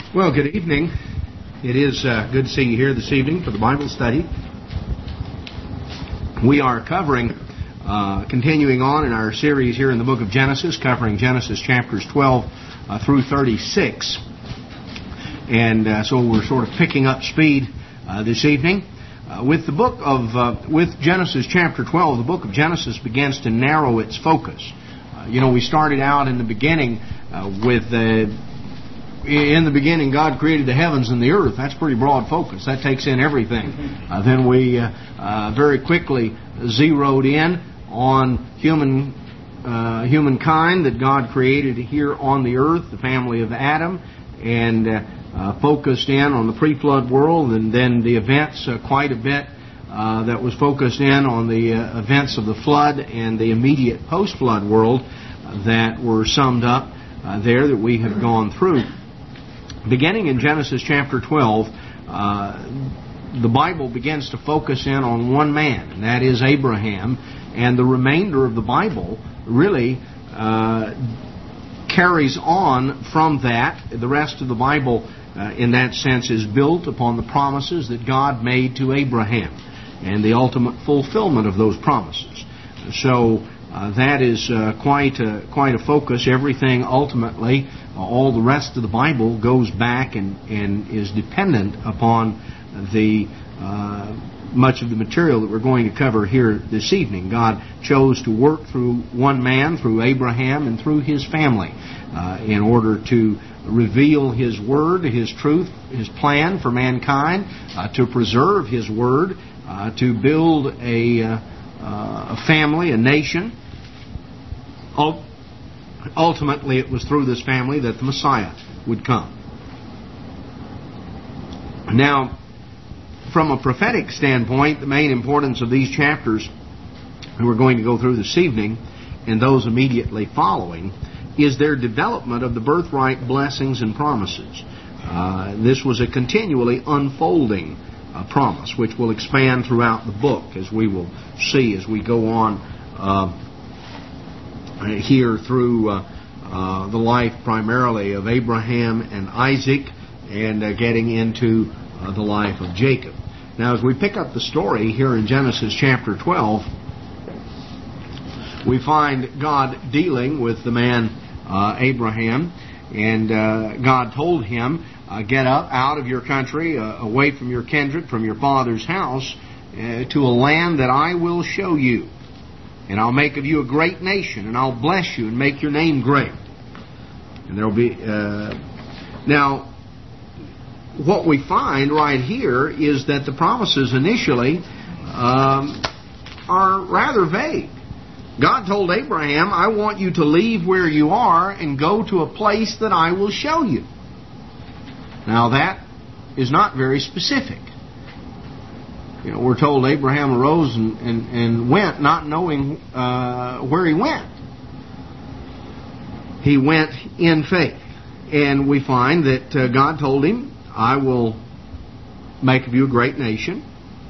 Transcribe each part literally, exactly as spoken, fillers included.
Well, good evening. It is uh, good to see you here this evening for the Bible study. We are covering, uh, continuing on in our series here in the book of Genesis, covering Genesis chapters twelve uh, through thirty-six. And uh, so we're sort of picking up speed uh, this evening. Uh, with the book of, uh, with Genesis chapter twelve, the book of Genesis begins to narrow its focus. Uh, you know, we started out in the beginning uh, with the uh, In the beginning, God created the heavens and the earth. That's pretty broad focus. That takes in everything. Uh, then we uh, uh, very quickly zeroed in on human uh, humankind that God created here on the earth, the family of Adam, and uh, uh, focused in on the pre-flood world, and then the events uh, quite a bit uh, that was focused in on the uh, events of the flood and the immediate post-flood world uh, that were summed up uh, there that we have gone through. Beginning in Genesis chapter twelve, uh, the Bible begins to focus in on one man, and that is Abraham. And the remainder of the Bible really uh, carries on from that. The rest of the Bible, uh, in that sense, is built upon the promises that God made to Abraham and the ultimate fulfillment of those promises. So uh, that is uh, quite a, quite a focus. Everything ultimately, all the rest of the Bible goes back and, and is dependent upon the uh, much of the material that we're going to cover here this evening. God chose to work through one man, through Abraham, and through his family uh, in order to reveal His Word, His truth, His plan for mankind, uh, to preserve His Word, uh, to build a, uh, a family, a nation. Ultimately, it was through this family that the Messiah would come. Now, from a prophetic standpoint, the main importance of these chapters that we're going to go through this evening and those immediately following is their development of the birthright blessings and promises. Uh, this was a continually unfolding uh, promise, which will expand throughout the book, as we will see as we go on uh, here through uh, uh, the life primarily of Abraham and Isaac, and uh, getting into uh, the life of Jacob. Now, as we pick up the story here in Genesis chapter twelve, we find God dealing with the man uh, Abraham, and uh, God told him, uh, get up out of your country, uh, away from your kindred, from your father's house, uh, to a land that I will show you. And I'll make of you a great nation, and I'll bless you and make your name great. And there'll be uh, now, what we find right here is that the promises initially um, are rather vague. God told Abraham, I want you to leave where you are and go to a place that I will show you. Now that is not very specific. You know, we're told Abraham arose and, and, and went, not knowing uh, where he went. He went in faith. And we find that uh, God told him, I will make of you a great nation.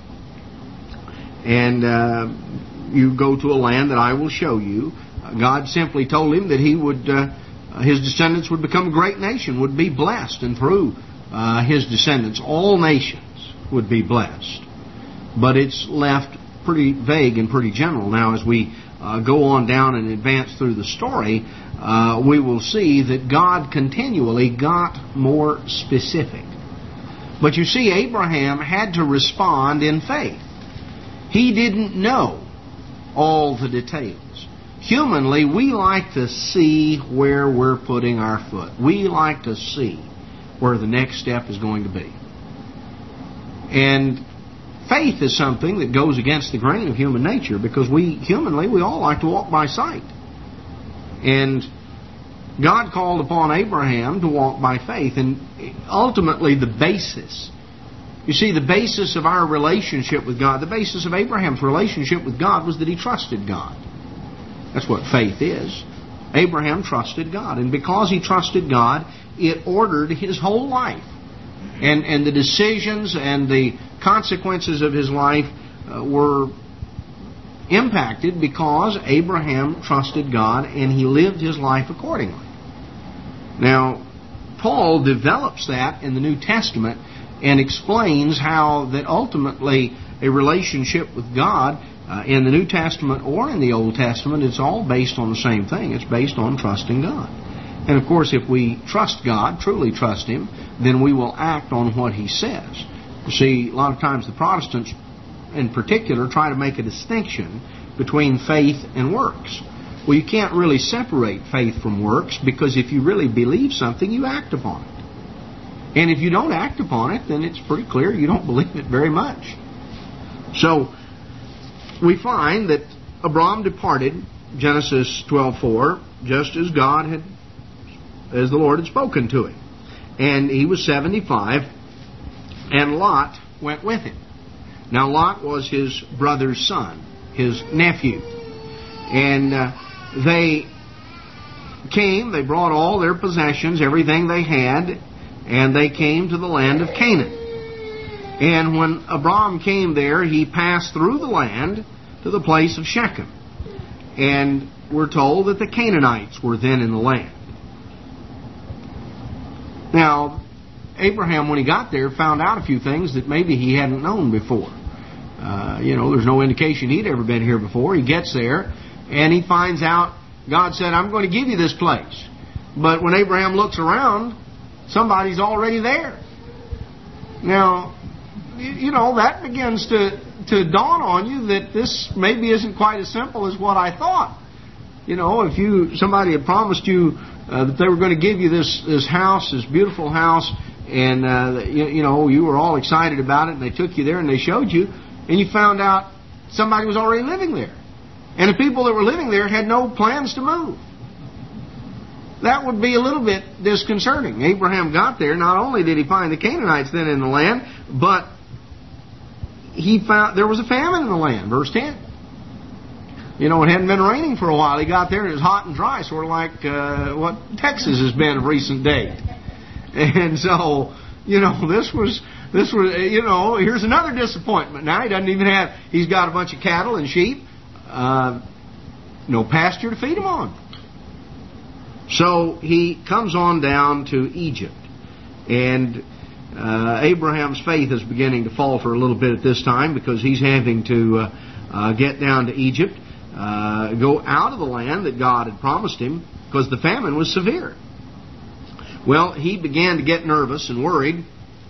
And uh, you go to a land that I will show you. Uh, God simply told him that he would, uh, his descendants would become a great nation, would be blessed. And through uh, his descendants, all nations would be blessed. But it's left pretty vague and pretty general. Now, as we uh, go on down and advance through the story, uh, we will see that God continually got more specific. But you see, Abraham had to respond in faith. He didn't know all the details. Humanly, we like to see where we're putting our foot. We like to see where the next step is going to be. And faith is something that goes against the grain of human nature, because we, humanly, we all like to walk by sight. And God called upon Abraham to walk by faith, and ultimately the basis, you see, the basis of our relationship with God, the basis of Abraham's relationship with God was that he trusted God. That's what faith is. Abraham trusted God, and because he trusted God, it ordered his whole life. And, and the decisions and the consequences of his life uh, were impacted because Abraham trusted God and he lived his life accordingly. Now, Paul develops that in the New Testament and explains how that ultimately a relationship with God uh, in the New Testament or in the Old Testament, it's all based on the same thing. It's based on trusting God. And of course, if we trust God, truly trust Him, then we will act on what He says. You see, a lot of times the Protestants in particular try to make a distinction between faith and works. Well, you can't really separate faith from works, because if you really believe something, you act upon it. And if you don't act upon it, then it's pretty clear you don't believe it very much. So, we find that Abram departed, Genesis twelve four, just as God had, as the Lord had spoken to him. And he was seventy-five, and Lot went with him. Now, Lot was his brother's son, his nephew. And uh, they came, they brought all their possessions, everything they had, and they came to the land of Canaan. And when Abram came there, he passed through the land to the place of Shechem. And we're told that the Canaanites were then in the land. Now, Abraham, when he got there, found out a few things that maybe he hadn't known before. Uh, you know, there's no indication he'd ever been here before. He gets there, and he finds out God said, I'm going to give you this place. But when Abraham looks around, somebody's already there. Now, you know, that begins to, to dawn on you that this maybe isn't quite as simple as what I thought. You know, if you somebody had promised you uh, that they were going to give you this, this house, this beautiful house, and, uh, you, you know, you were all excited about it, and they took you there and they showed you, and you found out somebody was already living there. And the people that were living there had no plans to move. That would be a little bit disconcerting. Abraham got there. Not only did he find the Canaanites then in the land, but he found there was a famine in the land. Verse ten. You know, it hadn't been raining for a while. He got there and it was hot and dry, sort of like uh, what Texas has been of recent date. And so, you know, this was, this was, you know, here's another disappointment. Now he doesn't even have, he's got a bunch of cattle and sheep, uh, no pasture to feed them on. So he comes on down to Egypt. And uh, Abraham's faith is beginning to falter a little bit at this time, because he's having to uh, uh, get down to Egypt, uh, go out of the land that God had promised him, because the famine was severe. Well, he began to get nervous and worried,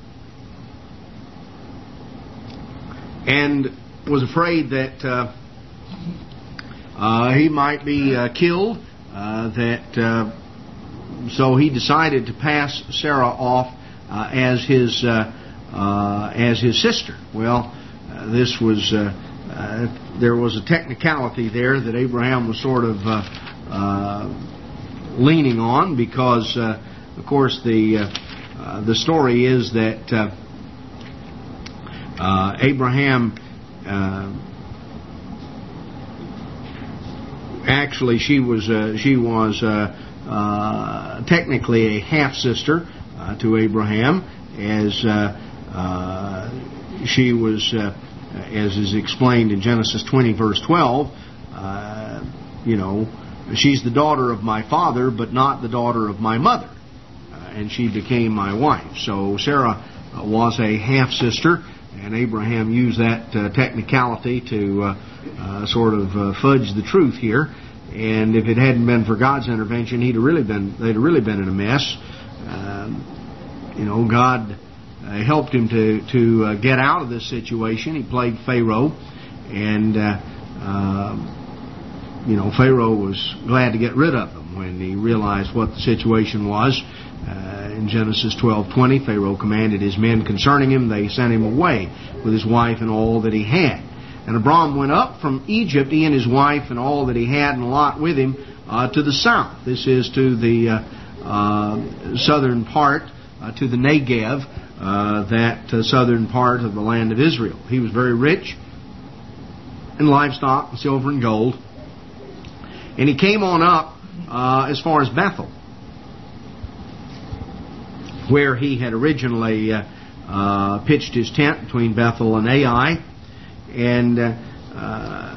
and was afraid that uh, uh, he might be uh, killed. Uh, that uh, so he decided to pass Sarah off uh, as his uh, uh, as his sister. Well, uh, this was uh, uh, there was a technicality there that Abraham was sort of uh, uh, leaning on, because uh, of course the uh, uh, the story is that uh, uh, Abraham. Uh, Actually, she was uh, she was uh, uh, technically a half sister uh, to Abraham, as uh, uh, she was, uh, as is explained in Genesis twenty, verse twelve. Uh, you know, she's the daughter of my father, but not the daughter of my mother, uh, and she became my wife. So Sarah uh, was a half sister, and Abraham used that uh, technicality to uh, uh, sort of uh, fudge the truth here. And if it hadn't been for God's intervention, he'd have really been they'd have really been in a mess. Um, you know, God uh, helped him to to uh, get out of this situation. He played Pharaoh, and uh, uh, you know, Pharaoh was glad to get rid of him when he realized what the situation was. Uh, in Genesis twelve twenty, Pharaoh commanded his men concerning him. They sent him away with his wife and all that he had. And Abram went up from Egypt, he and his wife and all that he had, and Lot with him, uh, to the south. This is to the uh, uh, southern part, uh, to the Negev, uh, that uh, southern part of the land of Israel. He was very rich in livestock, silver and gold. And he came on up uh, as far as Bethel, where he had originally uh, uh, pitched his tent between Bethel and Ai. And uh, uh,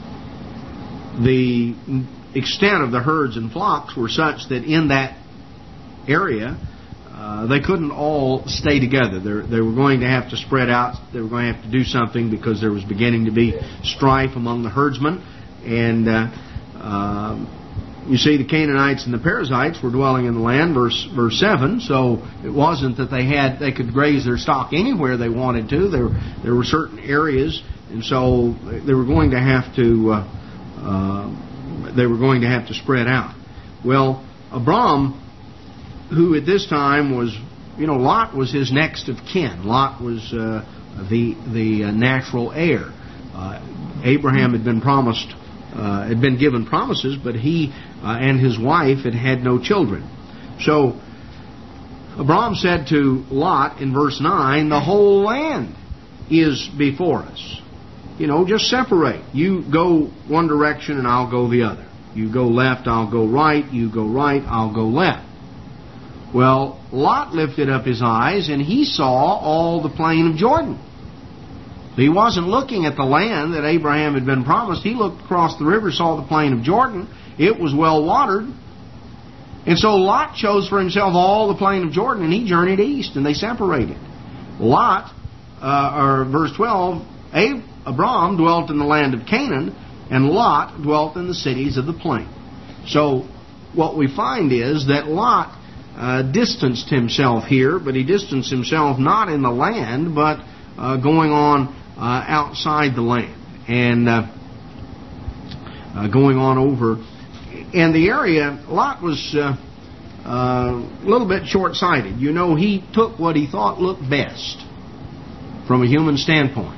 the extent of the herds and flocks were such that in that area, uh, they couldn't all stay together. They're, they were going to have to spread out. They were going to have to do something because there was beginning to be strife among the herdsmen. And uh, uh, you see, the Canaanites and the Perizzites were dwelling in the land, verse verse seven. So it wasn't that they had they could graze their stock anywhere they wanted to. There there were certain areas, and so they were going to have to uh, uh, they were going to have to spread out. Well, Abram, who at this time was, you know, Lot was his next of kin. Lot was uh, the the uh, natural heir. Uh, Abraham had been promised. Uh, had been given promises, but he uh, and his wife had had no children. So Abram said to Lot in verse nine, the whole land is before us. You know, just separate. You go one direction and I'll go the other. You go left, I'll go right. You go right, I'll go left. Well, Lot lifted up his eyes and he saw all the plain of Jordan. He wasn't looking at the land that Abraham had been promised. He looked across the river, saw the plain of Jordan. It was well watered. And so Lot chose for himself all the plain of Jordan, and he journeyed east, and they separated. Lot, uh, or verse twelve, Abram dwelt in the land of Canaan, and Lot dwelt in the cities of the plain. So what we find is that Lot uh, distanced himself here, but he distanced himself not in the land, but uh, going on Uh, outside the land and uh, uh, going on over. And the area, Lot was uh, uh, a little bit short-sighted. You know, he took what he thought looked best from a human standpoint,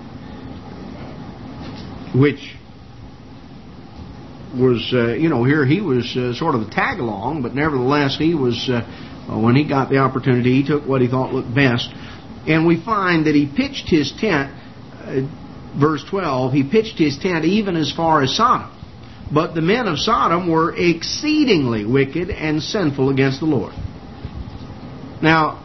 which was, uh, you know, here he was uh, sort of a tag-along, but nevertheless he was, uh, when he got the opportunity, he took what he thought looked best. And we find that he pitched his tent. Uh, verse twelve, he pitched his tent even as far as Sodom. But the men of Sodom were exceedingly wicked and sinful against the Lord. Now,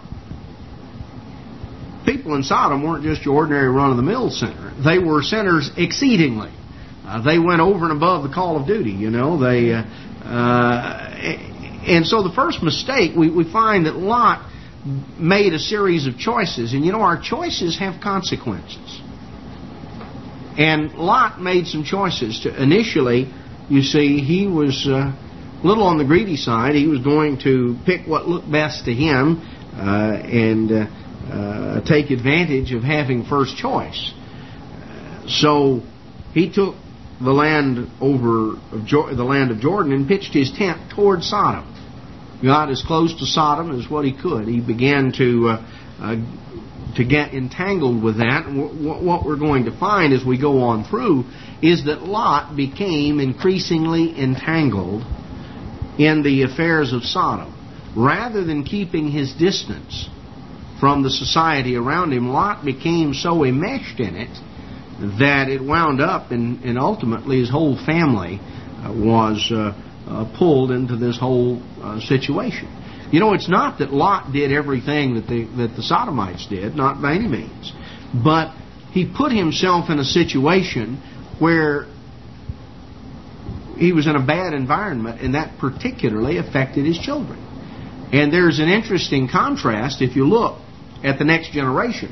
people in Sodom weren't just your ordinary run-of-the-mill sinner. They were sinners exceedingly. Uh, they went over and above the call of duty, you know. They, uh, uh, and so the first mistake, we, we find that Lot made a series of choices. And, you know, our choices have consequences. And Lot made some choices. To, initially, you see, he was uh, a little on the greedy side. He was going to pick what looked best to him uh, and uh, uh, take advantage of having first choice. So he took the land over of jo- the land of Jordan and pitched his tent toward Sodom. Got as close to Sodom as what he could. He began to uh, uh, to get entangled with that. And w- what we're going to find as we go on through is that Lot became increasingly entangled in the affairs of Sodom. Rather than keeping his distance from the society around him, Lot became so enmeshed in it that it wound up and, and ultimately his whole family uh, was uh, uh, pulled into this whole uh, situation. You know, it's not that Lot did everything that the, that the Sodomites did, not by any means. But he put himself in a situation where he was in a bad environment, and that particularly affected his children. And there's an interesting contrast if you look at the next generation,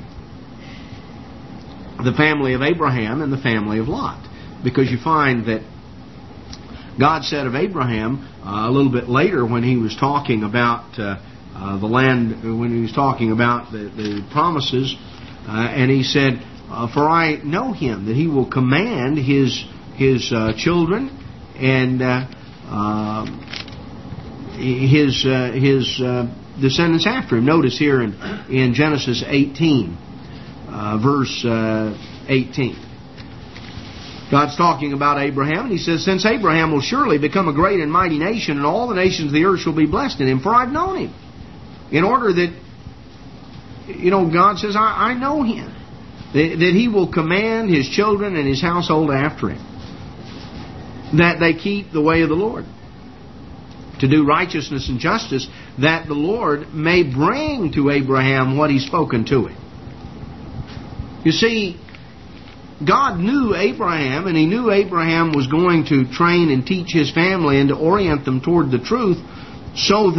the family of Abraham and the family of Lot. Because you find that God said of Abraham uh, a little bit later when he was talking about uh, uh, the land, when he was talking about the, the promises, uh, and he said, uh, "For I know him, that he will command his his uh, children and uh, uh, his uh, his uh, descendants after him." Notice here in in Genesis eighteen, uh, verse uh, eighteen. God's talking about Abraham, and He says, "Since Abraham will surely become a great and mighty nation, and all the nations of the earth shall be blessed in him, for I've known him." In order that, you know, God says, I, I know him. That, that he will command his children and his household after him, that they keep the way of the Lord, to do righteousness and justice, that the Lord may bring to Abraham what He's spoken to him. You see, God knew Abraham, and He knew Abraham was going to train and teach his family and to orient them toward the truth, so that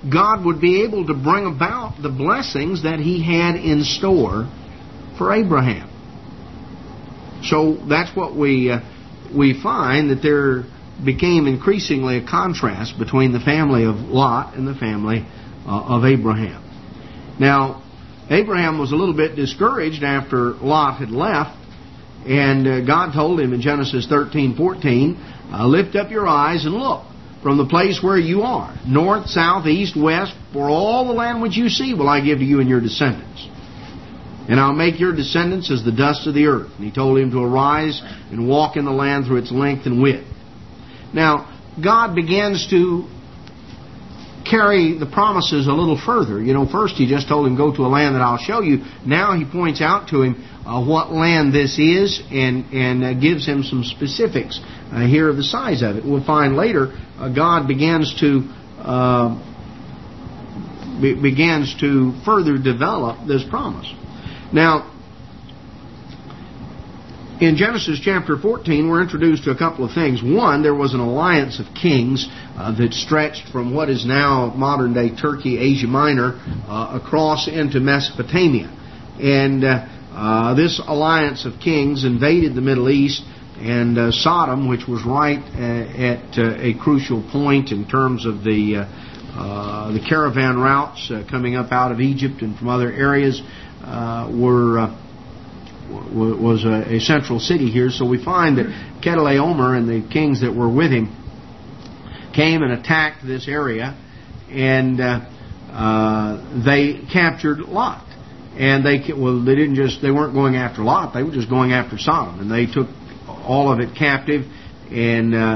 God would be able to bring about the blessings that He had in store for Abraham. So that's what we uh, we find, that there became increasingly a contrast between the family of Lot and the family uh, of Abraham. Now, Abraham was a little bit discouraged after Lot had left, and uh, God told him in Genesis thirteen fourteen, uh, lift up your eyes and look from the place where you are, north, south, east, west, for all the land which you see will I give to you and your descendants. And I'll make your descendants as the dust of the earth. And He told him to arise and walk in the land through its length and width. Now, God begins to carry the promises a little further. You know, first He just told him, go to a land that I'll show you. Now He points out to him uh, what land this is, and, and uh, gives him some specifics uh, here of the size of it. We'll find later uh, God begins to uh, be, begins to further develop this promise. Now, in Genesis chapter fourteen, we're introduced to a couple of things. One, there was an alliance of kings uh, that stretched from what is now modern-day Turkey, Asia Minor, uh, across into Mesopotamia. And uh, uh, this alliance of kings invaded the Middle East, and uh, Sodom, which was right uh, at uh, a crucial point in terms of the, uh, uh, the caravan routes uh, coming up out of Egypt and from other areas, uh, were... Uh, was a, a central city here. So we find that Chedorlaomer and the kings that were with him came and attacked this area, and uh, uh, they captured Lot. And they well, they didn't just they weren't going after Lot; they were just going after Sodom, and they took all of it captive. And uh,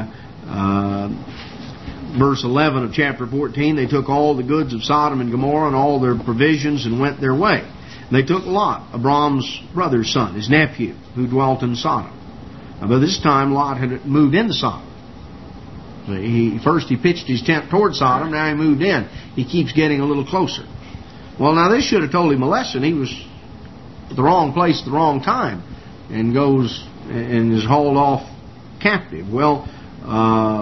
uh, verse eleven of chapter fourteen, they took all the goods of Sodom and Gomorrah and all their provisions and went their way. They took Lot, Abram's brother's son, his nephew, who dwelt in Sodom. Now, by this time, Lot had moved into Sodom. So he, first he pitched his tent toward Sodom, now he moved in. He keeps getting a little closer. Well, now this should have told him a lesson. He was at the wrong place at the wrong time, and goes and is hauled off captive. Well, uh,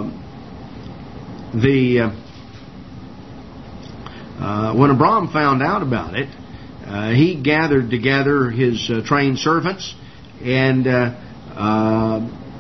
the uh, uh, when Abram found out about it, Uh, he gathered together his uh, trained servants and uh, uh,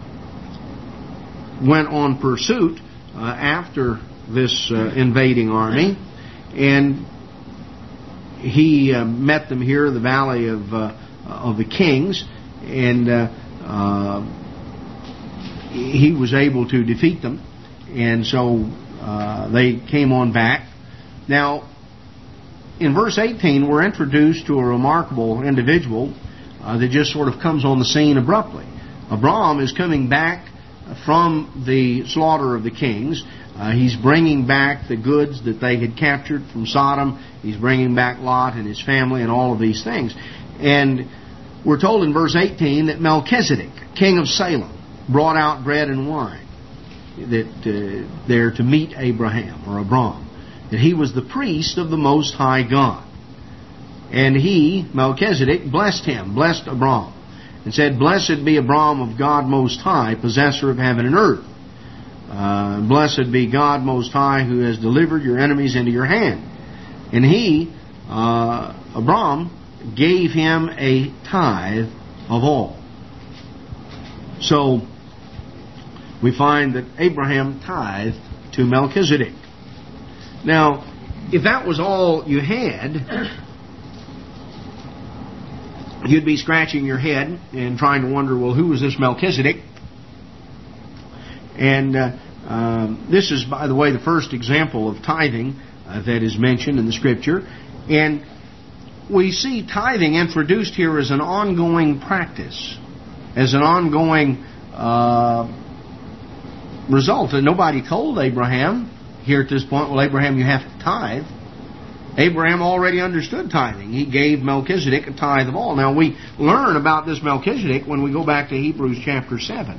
went on pursuit uh, after this uh, invading army. And he uh, met them here in the Valley of, uh, of the Kings. And uh, uh, he was able to defeat them. And so uh, they came on back. Now, in verse eighteen, we're introduced to a remarkable individual uh, that just sort of comes on the scene abruptly. Abram is coming back from the slaughter of the kings. Uh, he's bringing back the goods that they had captured from Sodom. He's bringing back Lot and his family and all of these things. And we're told in verse eighteen that Melchizedek, king of Salem, brought out bread and wine that uh, there to meet Abraham or Abram. That he was the priest of the Most High God. And he, Melchizedek, blessed him, blessed Abram, and said, Blessed be Abram of God Most High, possessor of heaven and earth. Uh, blessed be God Most High, who has delivered your enemies into your hand. And he, uh, Abram, gave him a tithe of all. So, we find that Abraham tithed to Melchizedek. Now, if that was all you had, you'd be scratching your head and trying to wonder, well, who was this Melchizedek? And uh, um, this is, by the way, the first example of tithing uh, that is mentioned in the Scripture. And we see tithing introduced here as an ongoing practice, as an ongoing uh, result. And nobody told Abraham here at this point, well, Abraham, you have to tithe. Abraham already understood tithing. He gave Melchizedek a tithe of all. Now, we learn about this Melchizedek when we go back to Hebrews chapter seven.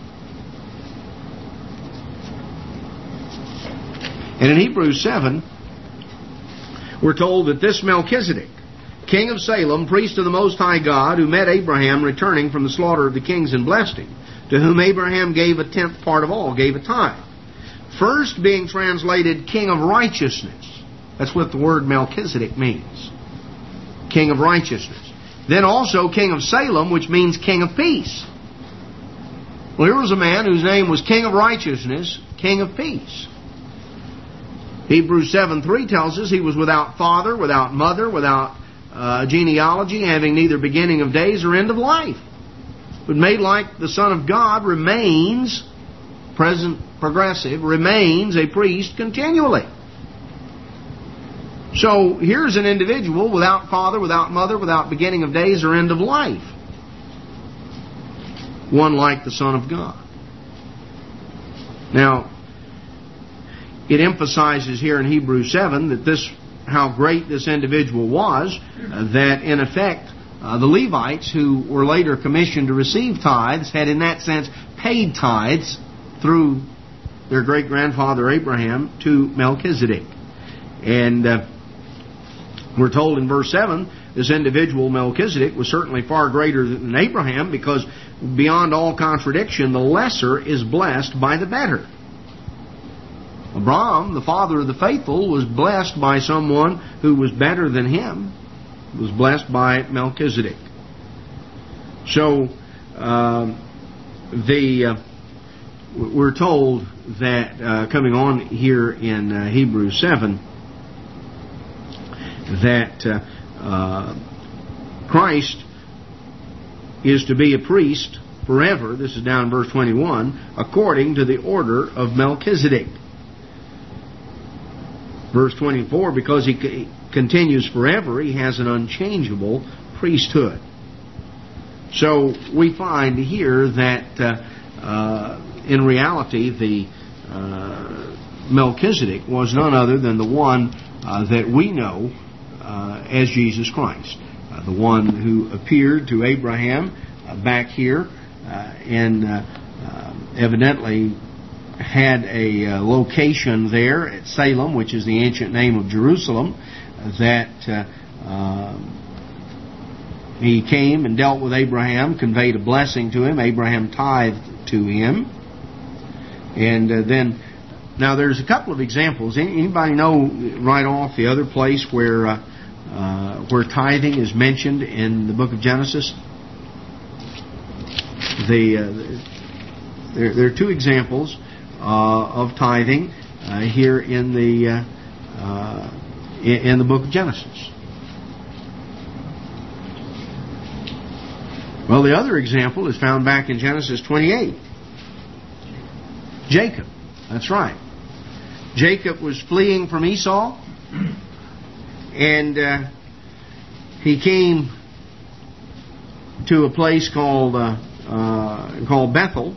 And in Hebrews seven, we're told that this Melchizedek, king of Salem, priest of the Most High God, who met Abraham returning from the slaughter of the kings and blessed him, to whom Abraham gave a tenth part of all, gave a tithe. First being translated King of Righteousness. That's what the word Melchizedek means. King of righteousness. Then also King of Salem, which means King of peace. Well, here was a man whose name was King of righteousness, King of peace. Hebrews seven three tells us he was without father, without mother, without uh, genealogy, having neither beginning of days or end of life. But made like the Son of God, remains, present progressive, remains a priest continually. So here's an individual without father, without mother, without beginning of days or end of life. One like the Son of God. Now, it emphasizes here in Hebrews seven that this, how great this individual was, uh, that in effect uh, the Levites, who were later commissioned to receive tithes, had in that sense paid tithes through their great-grandfather Abraham to Melchizedek. And uh, we're told in verse seven, this individual Melchizedek was certainly far greater than Abraham, because beyond all contradiction, the lesser is blessed by the better. Abraham, the father of the faithful, was blessed by someone who was better than him, was blessed by Melchizedek. So, uh, the uh, we're told that, uh, coming on here in uh, Hebrews seven, that uh, uh, Christ is to be a priest forever, this is down in verse twenty-one, according to the order of Melchizedek. Verse twenty-four, because he continues forever, he has an unchangeable priesthood. So we find here that uh, uh, in reality the uh, Melchizedek was none other than the one uh, that we know uh, as Jesus Christ. Uh, the one who appeared to Abraham uh, back here uh, and uh, uh, evidently had a uh, location there at Salem, which is the ancient name of Jerusalem, uh, that uh, uh, he came and dealt with Abraham, conveyed a blessing to him. Abraham tithed to him. And uh, then, now there's a couple of examples. Anybody know right off the other place where uh, uh, where tithing is mentioned in the book of Genesis? The uh, there, there are two examples Uh, of tithing uh, here in the uh, uh, in, in the book of Genesis. Well, the other example is found back in Genesis twenty-eight. Jacob, that's right. Jacob was fleeing from Esau, and uh, he came to a place called uh, uh, called Bethel.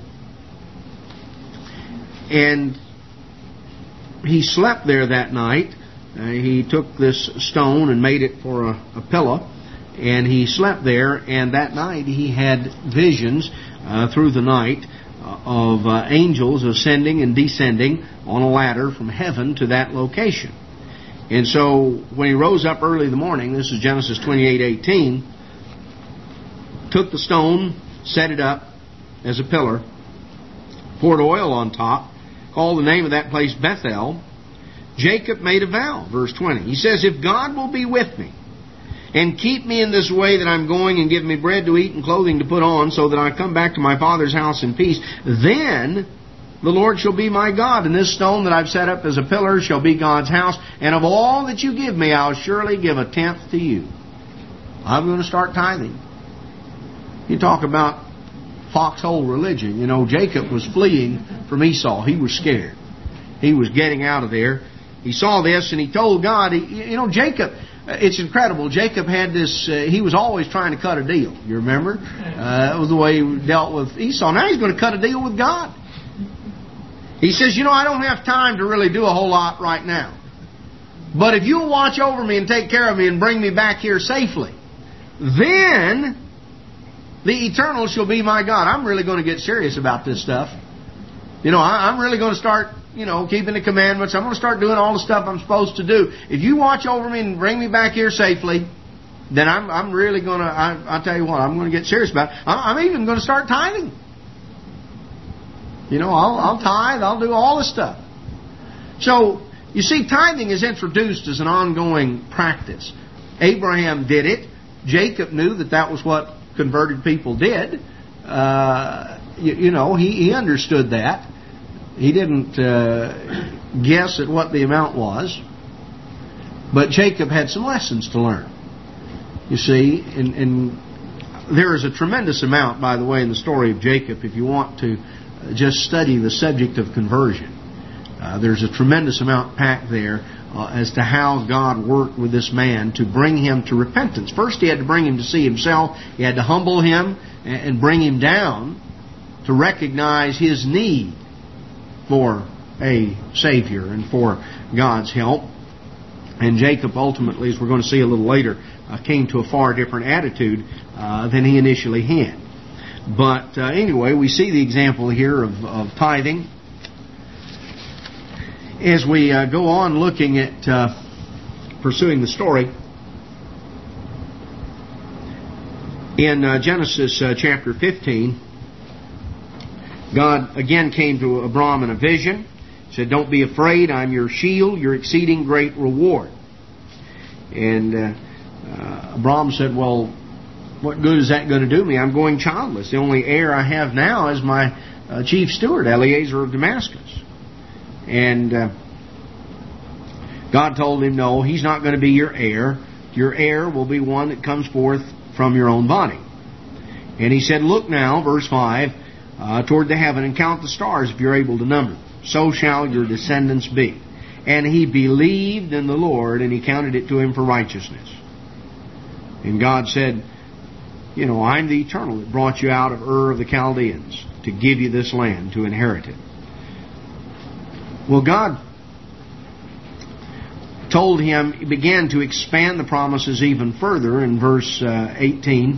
And he slept there that night. Uh, he took this stone and made it for a, a pillow. And he slept there. And that night he had visions uh, through the night uh, of uh, angels ascending and descending on a ladder from heaven to that location. And so when he rose up early in the morning, this is Genesis twenty-eight eighteen, took the stone, set it up as a pillar, poured oil on top, called the name of that place Bethel. Jacob made a vow, verse twenty. He says, if God will be with me and keep me in this way that I'm going and give me bread to eat and clothing to put on so that I come back to my father's house in peace, then the Lord shall be my God, and this stone that I've set up as a pillar shall be God's house, and of all that you give me, I'll surely give a tenth to you. I'm going to start tithing. You talk about foxhole religion. You know, Jacob was fleeing from Esau. He was scared. He was getting out of there. He saw this and he told God, he, you know, Jacob, it's incredible. Jacob had this, uh, he was always trying to cut a deal. You remember? Uh, that was the way he dealt with Esau. Now he's going to cut a deal with God. He says, you know, I don't have time to really do a whole lot right now. But if you'll watch over me and take care of me and bring me back here safely, then the eternal shall be my God. I'm really going to get serious about this stuff. You know, I'm really going to start, you know, keeping the commandments. I'm going to start doing all the stuff I'm supposed to do. If you watch over me and bring me back here safely, then I'm, I'm really going to, I, I'll tell you what, I'm going to get serious about it. I'm, I'm even going to start tithing. You know, I'll, I'll tithe, I'll do all this stuff. So, You see, tithing is introduced as an ongoing practice. Abraham did it. Jacob knew that that was what converted people did. Uh, you, you know, he, he understood that. He didn't uh, guess at what the amount was. But Jacob had some lessons to learn. You see, and, and there is a tremendous amount, by the way, in the story of Jacob, if you want to just study the subject of conversion. Uh, there's a tremendous amount packed there uh, as to how God worked with this man to bring him to repentance. First, He had to bring him to see himself. He had to humble him and bring him down to recognize his need for a Savior and for God's help. And Jacob ultimately, as we're going to see a little later, uh, came to a far different attitude uh, than he initially had. But uh, anyway, we see the example here of, of tithing. As we uh, go on looking at uh, pursuing the story, in uh, Genesis uh, chapter fifteen, God again came to Abram in a vision. He said, "Don't be afraid, I'm your shield, your exceeding great reward." And uh, uh, Abram said, "Well, what good is that going to do me? I'm going childless. The only heir I have now is my uh, chief steward, Eliezer of Damascus." And uh, God told him, no, he's not going to be your heir. Your heir will be one that comes forth from your own body. And He said, "Look now," verse five, uh, "toward the heaven and count the stars if you're able to number them. So shall your descendants be." And he believed in the Lord, and He counted it to him for righteousness. And God said, you know, "I'm the Eternal that brought you out of Ur of the Chaldeans to give you this land to inherit it." Well, God told him, He began to expand the promises even further in verse uh, eighteen,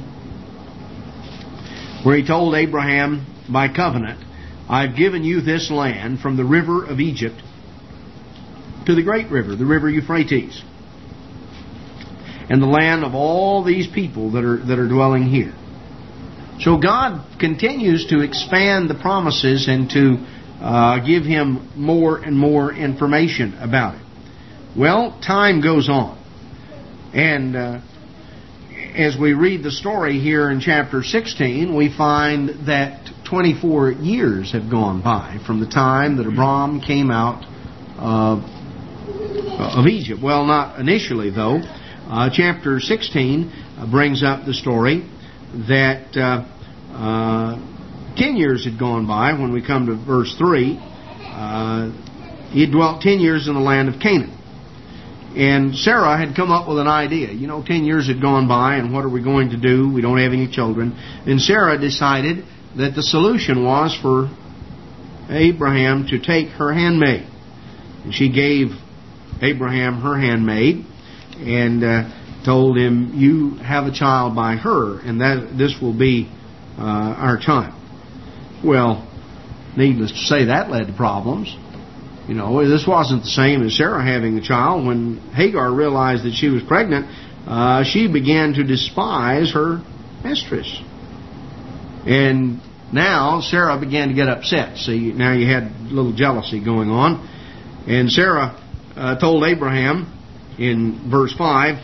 where He told Abraham by covenant, "I've given you this land from the river of Egypt to the great river, the river Euphrates, and the land of all these people that are that are dwelling here." So God continues to expand the promises and to uh, give him more and more information about it. Well, time goes on. And uh, as we read the story here in chapter sixteen, we find that twenty-four years have gone by from the time that Abram came out uh, of Egypt. Well, not initially, though. Uh, chapter sixteen uh, brings up the story that uh, uh, ten years had gone by when we come to verse three. Uh, he had dwelt ten years in the land of Canaan. And Sarah had come up with an idea. You know, ten years had gone by, and what are we going to do? We don't have any children. And Sarah decided that the solution was for Abraham to take her handmaid. And she gave Abraham her handmaid and uh, told him, "You have a child by her, and that this will be uh, our child." Well, needless to say, that led to problems. You know, this wasn't the same as Sarah having a child. When Hagar realized that she was pregnant, uh, she began to despise her mistress. And now Sarah began to get upset. See, now you had a little jealousy going on. And Sarah uh, told Abraham in verse five,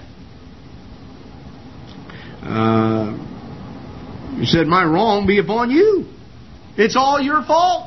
uh, she said, "My wrong be upon you. It's all your fault."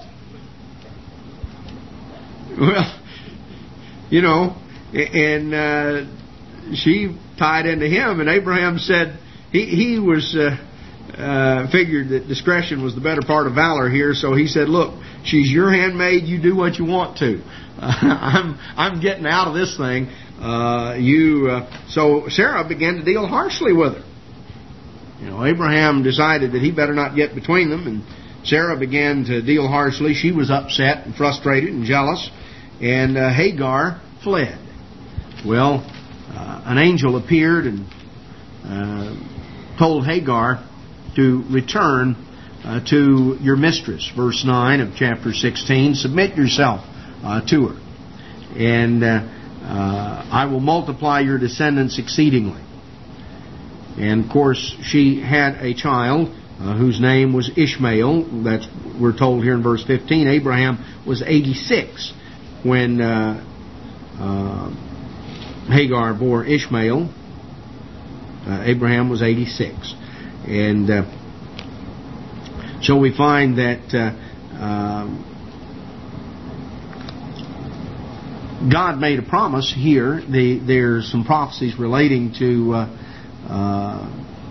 Well, you know, and uh, she tied into him, and Abraham said he he was uh, uh, figured that discretion was the better part of valor here, so he said, "Look, she's your handmaid. You do what you want to. Uh, I'm I'm getting out of this thing. Uh, you." Uh, so Sarah began to deal harshly with her. You know, Abraham decided that he better not get between them, and Sarah began to deal harshly. She was upset and frustrated and jealous. And uh, Hagar fled. Well, uh, an angel appeared and uh, told Hagar to return uh, to your mistress. Verse nine of chapter sixteen, "Submit yourself uh, to her, and uh, uh, I will multiply your descendants exceedingly." And of course, she had a child uh, whose name was Ishmael. That's, we're told here in verse fifteen. Abraham was eighty-six when uh, uh, Hagar bore Ishmael, uh, Abraham was eighty-six. And uh, so we find that uh, uh, God made a promise here. The, there's some prophecies relating to uh, uh,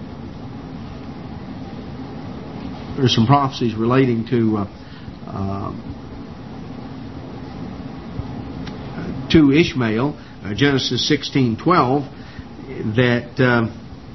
there's some prophecies relating to uh, uh, to Ishmael, uh, Genesis sixteen twelve, that uh,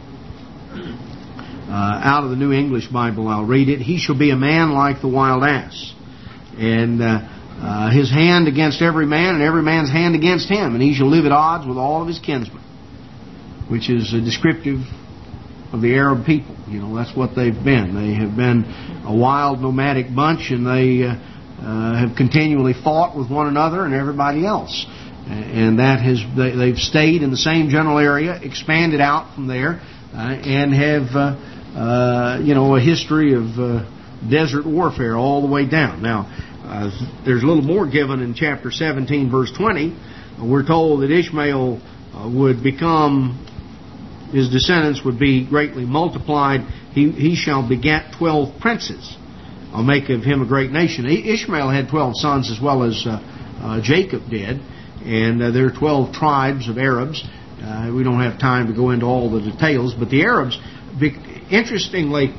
uh, out of the New English Bible, I'll read it. He shall be a man like the wild ass, and uh, uh, his hand against every man, and every man's hand against him, and he shall live at odds with all of his kinsmen, which is uh, descriptive of the Arab people. You know, that's what they've been. They have been a wild, nomadic bunch, and they uh, uh, have continually fought with one another and everybody else. And that has they, they've stayed in the same general area, expanded out from there, uh, and have uh, uh, you know a history of uh, desert warfare all the way down. Now, uh, there's a little more given in chapter seventeen, verse twenty. We're told that Ishmael uh, would become, his descendants would be greatly multiplied. He he shall beget twelve princes. I'll make of him a great nation. Ishmael had twelve sons as well as uh, uh, Jacob did. And uh, there are twelve tribes of Arabs. Uh, we don't have time to go into all the details, but the Arabs, be, interestingly,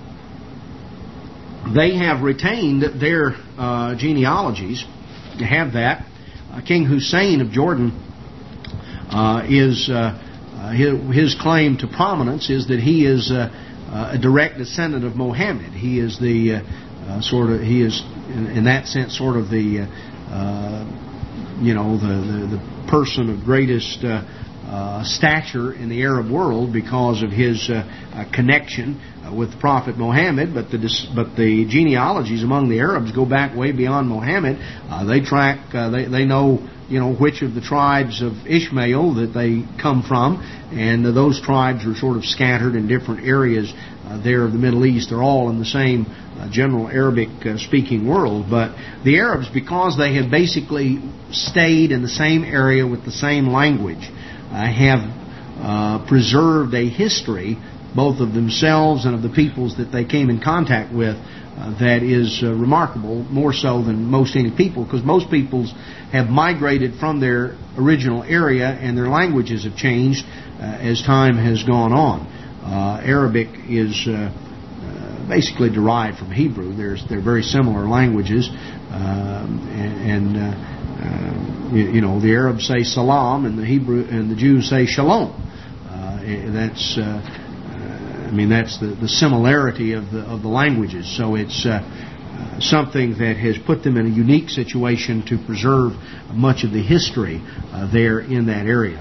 they have retained their uh, genealogies. They have that. Uh, King Hussein of Jordan uh, is uh, uh, his, his claim to prominence is that he is uh, uh, a direct descendant of Muhammad. He is the uh, uh, sort of he is in, in that sense sort of the uh, uh, you know, the, the, the person of greatest uh, uh, stature in the Arab world because of his uh, uh, connection uh, with the Prophet Muhammad. But the but the genealogies among the Arabs go back way beyond Muhammad. Uh, they track, uh, they they know, you know, which of the tribes of Ishmael that they come from, and uh, those tribes are sort of scattered in different areas uh, there of the Middle East. They're all in the same Uh, general Arabic-speaking uh, world, but the Arabs, because they have basically stayed in the same area with the same language, uh, have uh, preserved a history, both of themselves and of the peoples that they came in contact with, uh, that is uh, remarkable, more so than most any people, because most peoples have migrated from their original area and their languages have changed uh, as time has gone on. Uh, Arabic is Uh, basically derived from Hebrew. There's they're very similar languages, um, and, and uh, uh, you, you know the Arabs say salam, and the Hebrew and the Jews say shalom. Uh, that's uh, uh, I mean that's the, the similarity of the of the languages. So it's uh, uh, something that has put them in a unique situation to preserve much of the history uh, there in that area.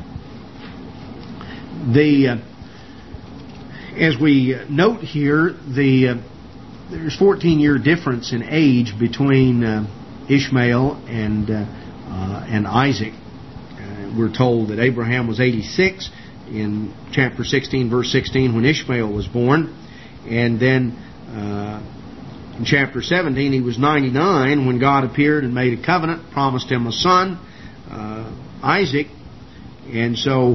The uh, As we note here, the uh, there's fourteen year difference in age between uh, Ishmael and uh, uh, and Isaac. Uh, we're told that Abraham was eighty-six in chapter sixteen, verse sixteen, when Ishmael was born, and then uh, in chapter seventeen he was ninety-nine when God appeared and made a covenant, promised him a son, uh, Isaac, and so.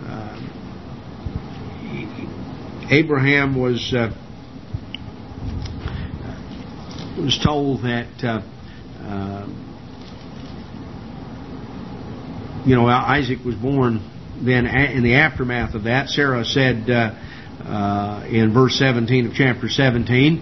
Abraham was uh, was told that uh, uh, you know Isaac was born. Then in the aftermath of that, Sarah said uh, uh, in verse seventeen of chapter seventeen,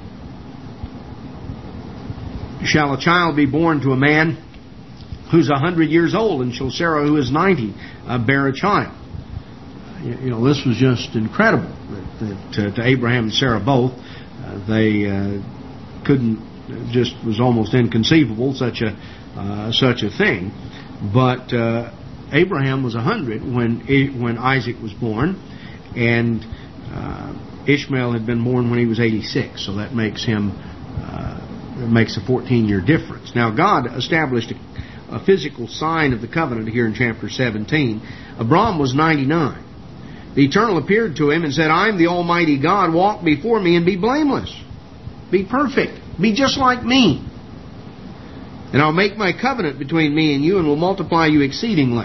"Shall a child be born to a man who's a hundred years old, and shall Sarah, who is ninety, uh, bear a child?" You know, this was just incredible that, that, to, to Abraham and Sarah both. Uh, they uh, couldn't, just was almost inconceivable such a uh, such a thing. But uh, Abraham was a hundred when when Isaac was born, and uh, Ishmael had been born when he was eighty-six. So that makes him uh, it makes a fourteen year difference. Now God established a, a physical sign of the covenant here in chapter seventeen. Abram was ninety-nine. The Eternal appeared to him and said, "I am the Almighty God. Walk before me and be blameless. Be perfect. Be just like me." And I'll make my covenant between me and you, and will multiply you exceedingly.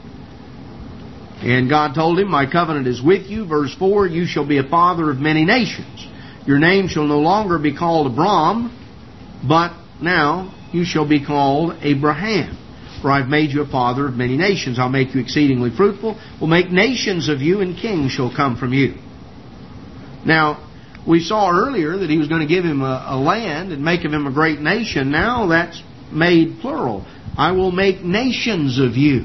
And God told him, my covenant is with you. Verse four, you shall be a father of many nations. Your name shall no longer be called Abram, but now you shall be called Abraham. For I've made you a father of many nations. I'll make you exceedingly fruitful. Will make nations of you, and kings shall come from you. Now, we saw earlier that he was going to give him a, a land and make of him a great nation. Now that's made plural. I will make nations of you.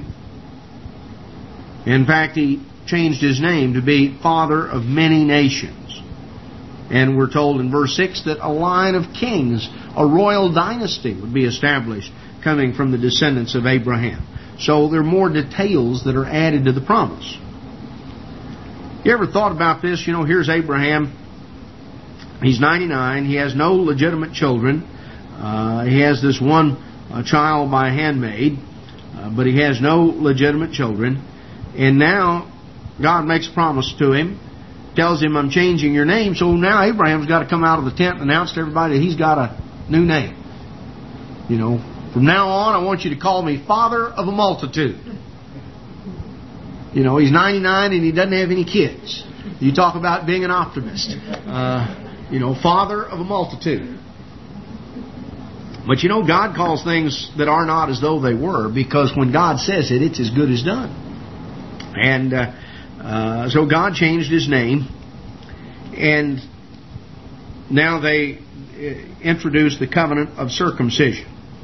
In fact, he changed his name to be Father of Many Nations. And we're told in verse six that a line of kings, a royal dynasty, would be established coming from the descendants of Abraham. So there are more details that are added to the promise. You ever thought about this? You know, here's Abraham. He's ninety-nine. He has no legitimate children. Uh, he has this one uh, child by a handmaid, uh, but he has no legitimate children. And now God makes a promise to him, tells him, I'm changing your name. So now Abraham's got to come out of the tent and announce to everybody that he's got a new name. You know, from now on, I want you to call me Father of a Multitude. You know, he's ninety-nine and he doesn't have any kids. You talk about being an optimist. Uh, you know, Father of a Multitude. But you know, God calls things that are not as though they were, because when God says it, it's as good as done. And uh, uh, so God changed his name, and now they introduced the covenant of circumcision.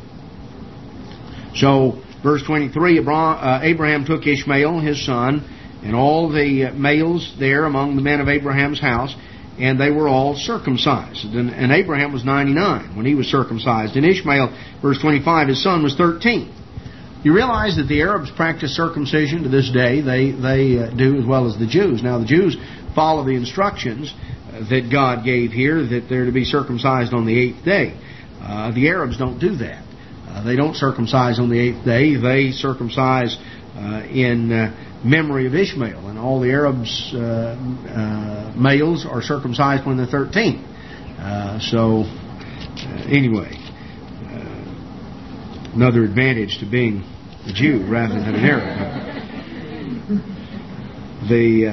So, verse twenty-three, Abraham took Ishmael, his son, and all the males there among the men of Abraham's house, and they were all circumcised. And Abraham was ninety-nine when he was circumcised. And Ishmael, verse twenty-five, his son was thirteen. You realize that the Arabs practice circumcision to this day. They they uh, do, as well as the Jews. Now the Jews follow the instructions uh, that God gave here, that they're to be circumcised on the eighth day. Uh, the Arabs don't do that. Uh, they don't circumcise on the eighth day. They circumcise uh, in uh, memory of Ishmael. And all the Arabs' uh, uh, males are circumcised when they're thirteen. Uh, so, uh, anyway, uh, another advantage to being a Jew rather than an Arab. The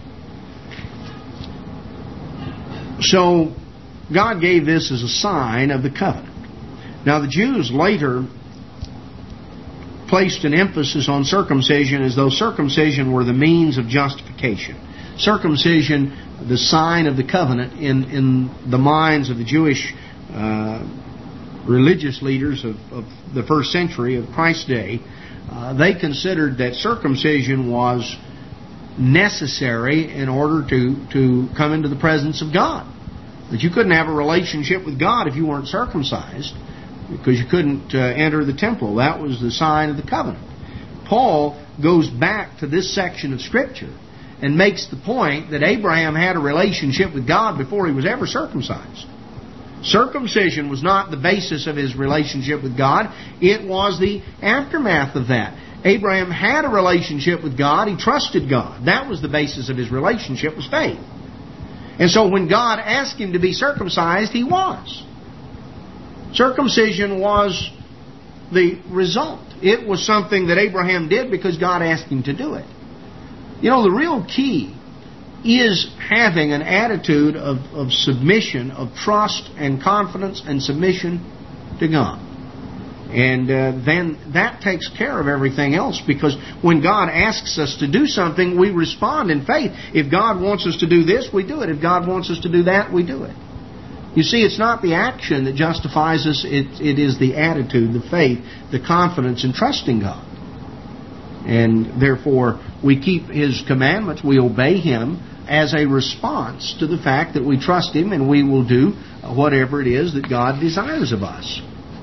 uh, so God gave this as a sign of the covenant. Now the Jews later placed an emphasis on circumcision as though circumcision were the means of justification. Circumcision, the sign of the covenant in, in the minds of the Jewish uh, religious leaders of, of the first century of Christ's day, uh, they considered that circumcision was necessary in order to, to come into the presence of God. That you couldn't have a relationship with God if you weren't circumcised, because you couldn't uh, enter the temple. That was the sign of the covenant. Paul goes back to this section of Scripture and makes the point that Abraham had a relationship with God before he was ever circumcised. Circumcision was not the basis of his relationship with God. It was the aftermath of that. Abraham had a relationship with God. He trusted God. That was the basis of his relationship, was faith. And so when God asked him to be circumcised, he was. Circumcision was the result. It was something that Abraham did because God asked him to do it. You know, the real key is having an attitude of, of submission, of trust and confidence and submission to God. And uh, then that takes care of everything else, because when God asks us to do something, we respond in faith. If God wants us to do this, we do it. If God wants us to do that, we do it. You see, it's not the action that justifies us. It, it is the attitude, the faith, the confidence in trusting God. And therefore, we keep His commandments. We obey Him as a response to the fact that we trust Him, and we will do whatever it is that God desires of us.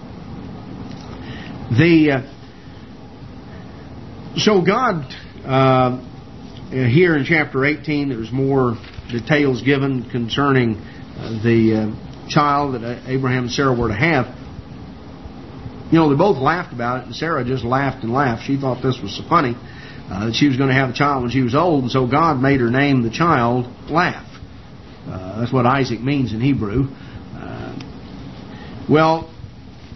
The uh, so God, uh, here in chapter eighteen, there's more details given concerning uh, the uh, child that Abraham and Sarah were to have. You know, they both laughed about it, and Sarah just laughed and laughed. She thought this was so funny, uh, that she was going to have a child when she was old, and so God made her name the child Laugh. Uh, that's what Isaac means in Hebrew. Uh, well,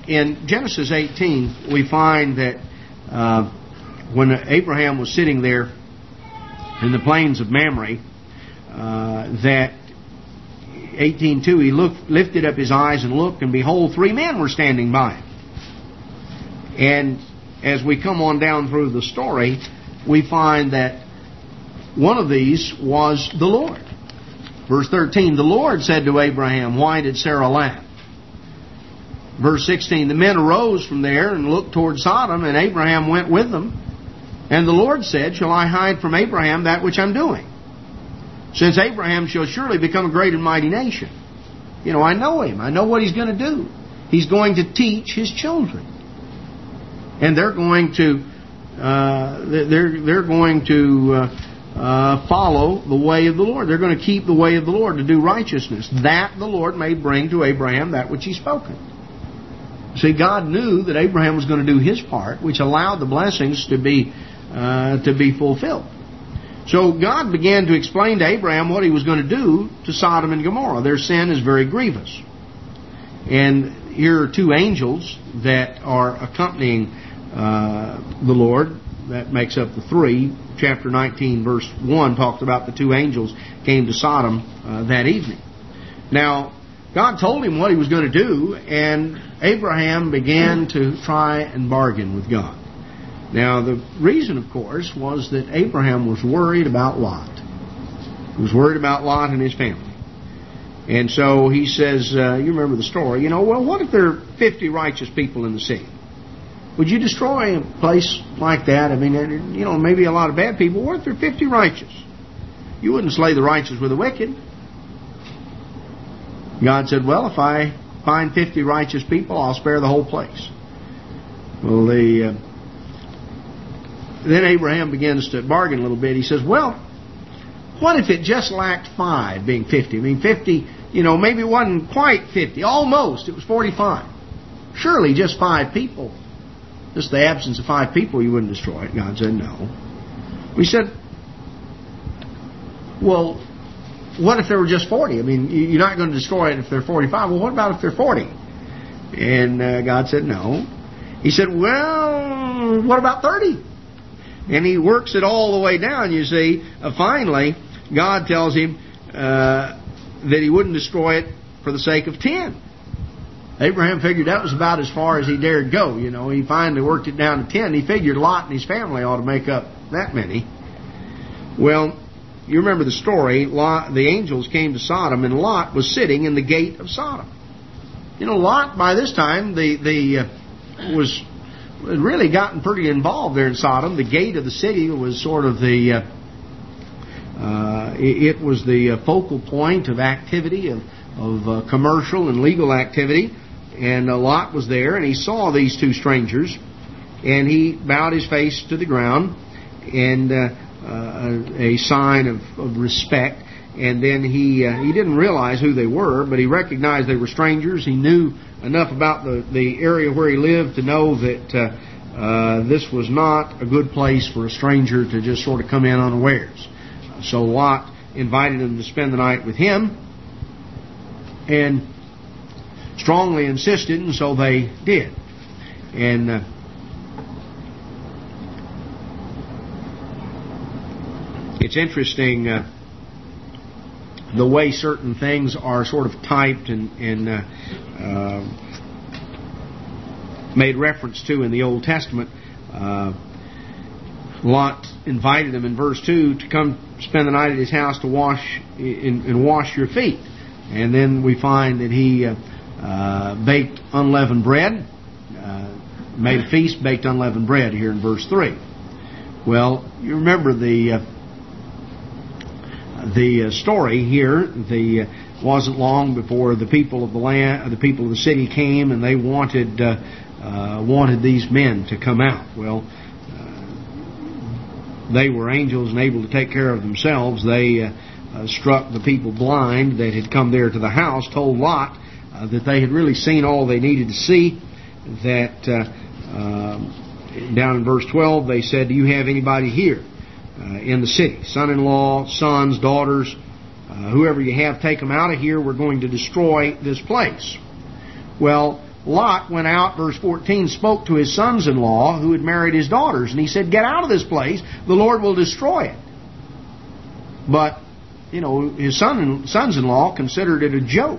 in Genesis eighteen, we find that uh, when Abraham was sitting there in the plains of Mamre, uh, that eighteen two, he looked, lifted up his eyes and looked, and behold, three men were standing by him. And as we come on down through the story, we find that one of these was the Lord. Verse thirteen, the Lord said to Abraham, why did Sarah laugh? Verse sixteen, the men arose from there and looked toward Sodom, and Abraham went with them. And the Lord said, shall I hide from Abraham that which I'm doing? Since Abraham shall surely become a great and mighty nation. You know, I know him. I know what he's going to do. He's going to teach his children. And they're going to uh, they're they're going to uh, uh, follow the way of the Lord. They're going to keep the way of the Lord, to do righteousness, that the Lord may bring to Abraham that which He's spoken. See, God knew that Abraham was going to do his part, which allowed the blessings to be uh, to be fulfilled. So God began to explain to Abraham what He was going to do to Sodom and Gomorrah. Their sin is very grievous. And here are two angels that are accompanying uh, the Lord. That makes up the three. Chapter nineteen, verse one, talks about the two angels came to Sodom uh, that evening. Now, God told him what He was going to do, and Abraham began to try and bargain with God. Now, the reason, of course, was that Abraham was worried about Lot. He was worried about Lot and his family. And so he says, uh, you remember the story, you know, well, what if there are fifty righteous people in the city? Would you destroy a place like that? I mean, you know, maybe a lot of bad people. What if there are fifty righteous? You wouldn't slay the righteous with the wicked. God said, well, if I find fifty righteous people, I'll spare the whole place. Well, the... Uh, Then Abraham begins to bargain a little bit. He says, well, what if it just lacked five, being fifty? I mean, fifty, you know, maybe it wasn't quite fifty. Almost. It was forty-five. Surely just five people. Just the absence of five people, you wouldn't destroy it. God said, no. We said, well, what if there were just forty? I mean, you're not going to destroy it if they're forty-five. Well, what about if they're forty? And uh, God said, no. He said, well, what about thirty? And he works it all the way down, you see. Uh, finally, God tells him uh, that He wouldn't destroy it for the sake of ten. Abraham figured that was about as far as he dared go. You know, he finally worked it down to ten. He figured Lot and his family ought to make up that many. Well, you remember the story. Lot, the angels came to Sodom, and Lot was sitting in the gate of Sodom. You know, Lot, by this time, the the uh, was... had really gotten pretty involved there in Sodom. The gate of the city was sort of the, uh, uh, it, it was the uh, focal point of activity, of, of uh, commercial and legal activity. And uh, Lot was there, and he saw these two strangers, and he bowed his face to the ground, and uh, uh, a sign of, of respect. And then he uh, he didn't realize who they were, but he recognized they were strangers. He knew enough about the, the area where he lived to know that uh, uh, this was not a good place for a stranger to just sort of come in unawares. So Lot invited them to spend the night with him, and strongly insisted, and so they did. And uh, it's interesting uh, the way certain things are sort of typed and, and uh, uh, made reference to in the Old Testament. Uh, Lot invited them in verse two to come spend the night at his house to wash in, and wash your feet. And then we find that he uh, uh, baked unleavened bread, uh, made a feast, baked unleavened bread here in verse three. Well, you remember the uh, the uh, story here. The uh, wasn't long before the people of the land, the people of the city came, and they wanted uh, uh, wanted these men to come out. Well, uh, they were angels and able to take care of themselves. They uh, uh, struck the people blind that had come there to the house, told Lot uh, that they had really seen all they needed to see. That uh, uh, down in verse twelve, they said, "Do you have anybody here uh, in the city? Son-in-law, sons, daughters, uh, whoever you have, take them out of here. We're going to destroy this place." Well, Lot went out, verse fourteen, spoke to his sons-in-law who had married his daughters. And he said, get out of this place. The Lord will destroy it. But, you know, his son, sons-in-law considered it a joke.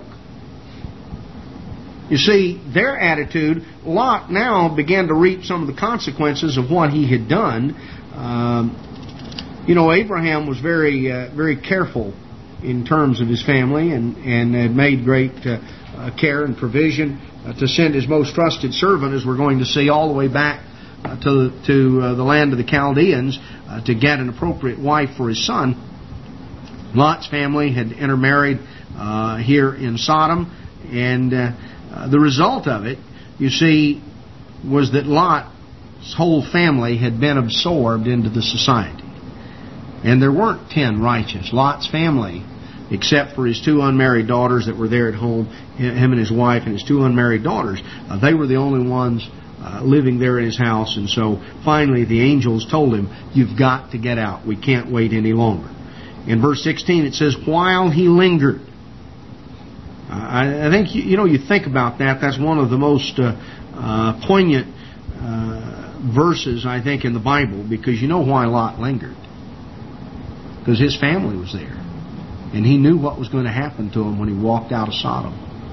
You see, their attitude, Lot now began to reap some of the consequences of what he had done. Um, you know, Abraham was very, uh, very careful in terms of his family and, and had made great uh, uh, care and provision uh, to send his most trusted servant, as we're going to see, all the way back uh, to, to uh, the land of the Chaldeans uh, to get an appropriate wife for his son. Lot's family had intermarried uh, here in Sodom, and uh, uh, the result of it, you see, was that Lot's whole family had been absorbed into the society. And there weren't ten righteous. Lot's family, except for his two unmarried daughters that were there at home, him and his wife and his two unmarried daughters, uh, they were the only ones uh, living there in his house. And so finally the angels told him, you've got to get out. We can't wait any longer. In verse sixteen it says, while he lingered. Uh, I, I think, you, you know, you think about that, that's one of the most uh, uh, poignant uh, verses, I think, in the Bible, because you know why Lot lingered. Because his family was there. And he knew what was going to happen to him when he walked out of Sodom.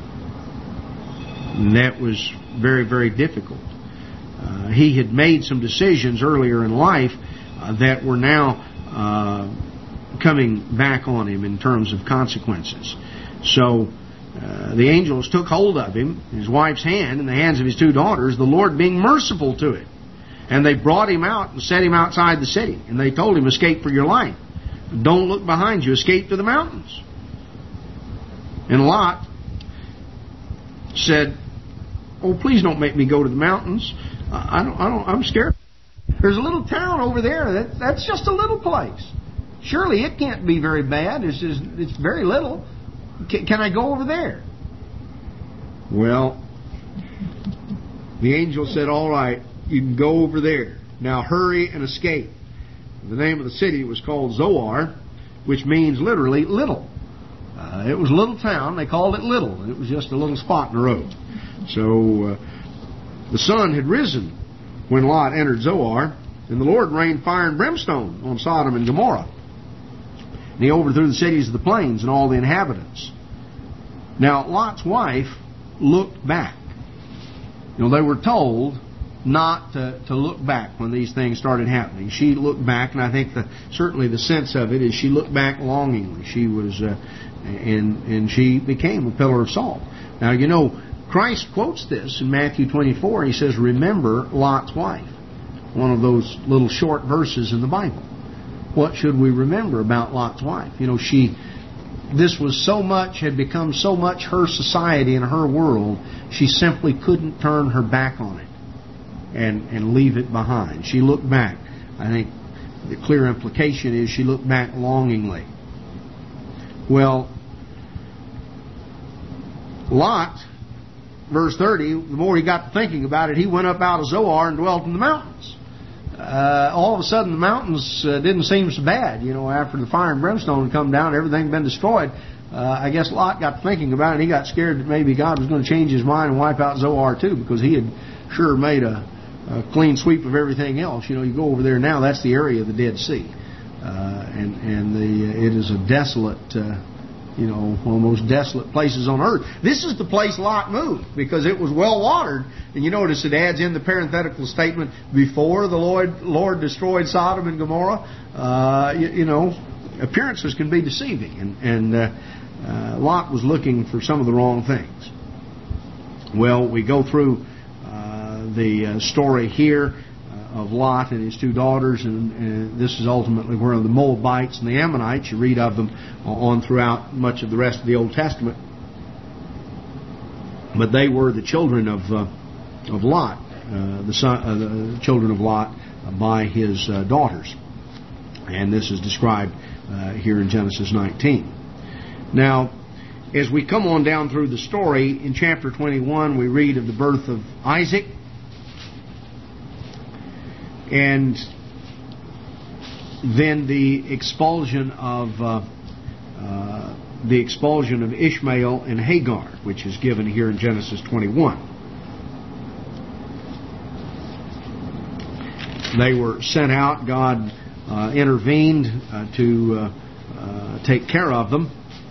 And that was very, very difficult. Uh, he had made some decisions earlier in life uh, that were now uh, coming back on him in terms of consequences. So uh, the angels took hold of him, his wife's hand, in the hands of his two daughters, the Lord being merciful to it. And they brought him out and set him outside the city. And they told him, escape for your life. Don't look behind you. Escape to the mountains. And Lot said, oh, please don't make me go to the mountains. I don't, I don't, I'm scared. There's a little town over there. That, that's just a little place. Surely it can't be very bad. It's, just, it's very little. Can, can I go over there? Well, the angel said, all right, you can go over there. Now hurry and escape. The name of the city was called Zoar, which means literally little. Uh, it was a little town. They called it little. It was just a little spot in the road. So uh, the sun had risen when Lot entered Zoar, and the Lord rained fire and brimstone on Sodom and Gomorrah. And he overthrew the cities of the plains and all the inhabitants. Now Lot's wife looked back. You know, they were told not to, to look back when these things started happening. She looked back, and I think the, certainly the sense of it is she looked back longingly. She was, uh, and and she became a pillar of salt. Now, you know, Christ quotes this in Matthew twenty-four. He says, remember Lot's wife. One of those little short verses in the Bible. What should we remember about Lot's wife? You know, she, this was so much, had become so much her society and her world, she simply couldn't turn her back on it. And, and leave it behind. She looked back. I think the clear implication is she looked back longingly. Well, Lot, verse thirty, the more he got to thinking about it, he went up out of Zoar and dwelt in the mountains. Uh, all of a sudden the mountains uh, didn't seem so bad. You know, after the fire and brimstone had come down, everything had been destroyed. Uh, I guess Lot got to thinking about it, and he got scared that maybe God was going to change his mind and wipe out Zoar too, because he had sure made a A clean sweep of everything else. You know, you go over there now, that's the area of the Dead Sea. Uh, and and the it is a desolate, uh, you know, one of the most desolate places on earth. This is the place Lot moved because it was well watered. And you notice it adds in the parenthetical statement, before the Lord, Lord destroyed Sodom and Gomorrah. Uh, you, you know, appearances can be deceiving. And, and uh, uh, Lot was looking for some of the wrong things. Well, we go through the uh, story here uh, of Lot and his two daughters, and, and this is ultimately where the Moabites and the Ammonites, you read of them on throughout much of the rest of the Old Testament. But they were the children of uh, of Lot, uh, the son, uh, the children of Lot uh, by his uh, daughters, and this is described uh, here in Genesis nineteen. Now, as we come on down through the story, in chapter twenty-one, we read of the birth of Isaac. And then the expulsion of uh, uh, the expulsion of Ishmael and Hagar, which is given here in Genesis twenty-one. they were sent out. God uh, intervened uh, to uh, uh, take care of them.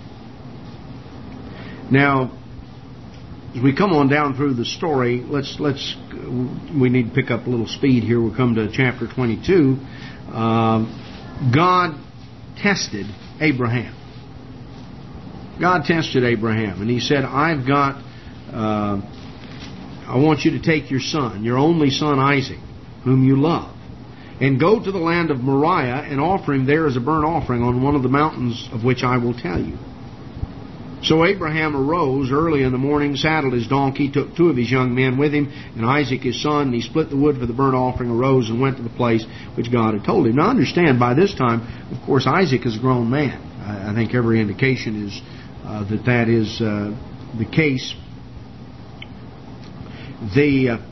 Now, as we come on down through the story, let's let's we need to pick up a little speed here. We'll come to chapter twenty-two. Uh, God tested Abraham. God tested Abraham, and He said, "I've got. Uh, I want you to take your son, your only son Isaac, whom you love, and go to the land of Moriah and offer him there as a burnt offering on one of the mountains of which I will tell you." So Abraham arose early in the morning, saddled his donkey, took two of his young men with him, and Isaac his son, and he split the wood for the burnt offering, arose and went to the place which God had told him. Now understand, by this time, of course, Isaac is a grown man. I, I think every indication is uh, that that is uh, the case. The uh,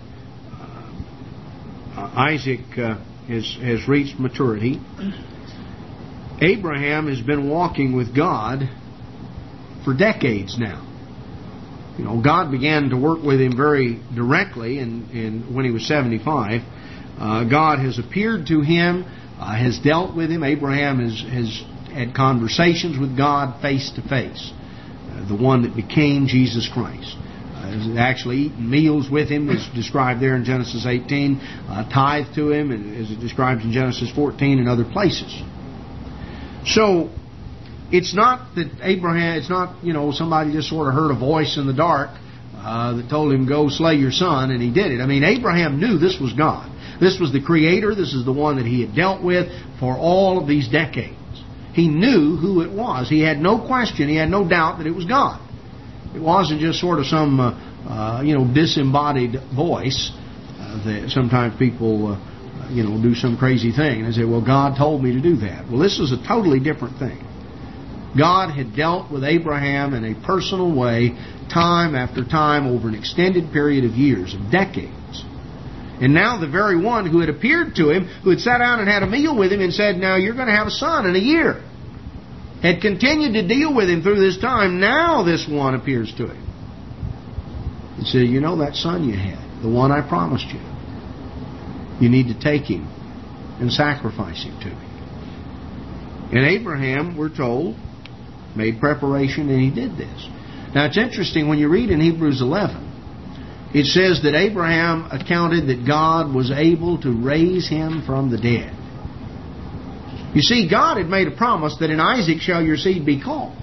uh, Isaac uh, has, has reached maturity. Abraham has been walking with God for decades now. You know, God began to work with him very directly in, in when he was seventy-five. Uh, God has appeared to him, uh, has dealt with him. Abraham has, has had conversations with God face to face. Uh, the one that became Jesus Christ. Uh, has actually eaten meals with him, as described there in Genesis eighteen. Uh, tithed to him, as it describes in Genesis fourteen and other places. So, it's not that Abraham, it's not, you know, somebody just sort of heard a voice in the dark uh, that told him, go slay your son, and he did it. I mean, Abraham knew this was God. This was the Creator. This is the one that he had dealt with for all of these decades. He knew who it was. He had no question, he had no doubt that it was God. It wasn't just sort of some, uh, uh, you know, disembodied voice uh, that sometimes people, uh, you know, do some crazy thing. And they say, well, God told me to do that. Well, this is a totally different thing. God had dealt with Abraham in a personal way, time after time, over an extended period of years, of decades. And now the very one who had appeared to him, who had sat down and had a meal with him and said, now you're going to have a son in a year, had continued to deal with him through this time. Now this one appears to him and said, you know that son you had, the one I promised you, you need to take him and sacrifice him to me. And Abraham, we're told, made preparation, and he did this. Now it's interesting when you read in Hebrews eleven, it says that Abraham accounted that God was able to raise him from the dead. You see, God had made a promise that in Isaac shall your seed be called.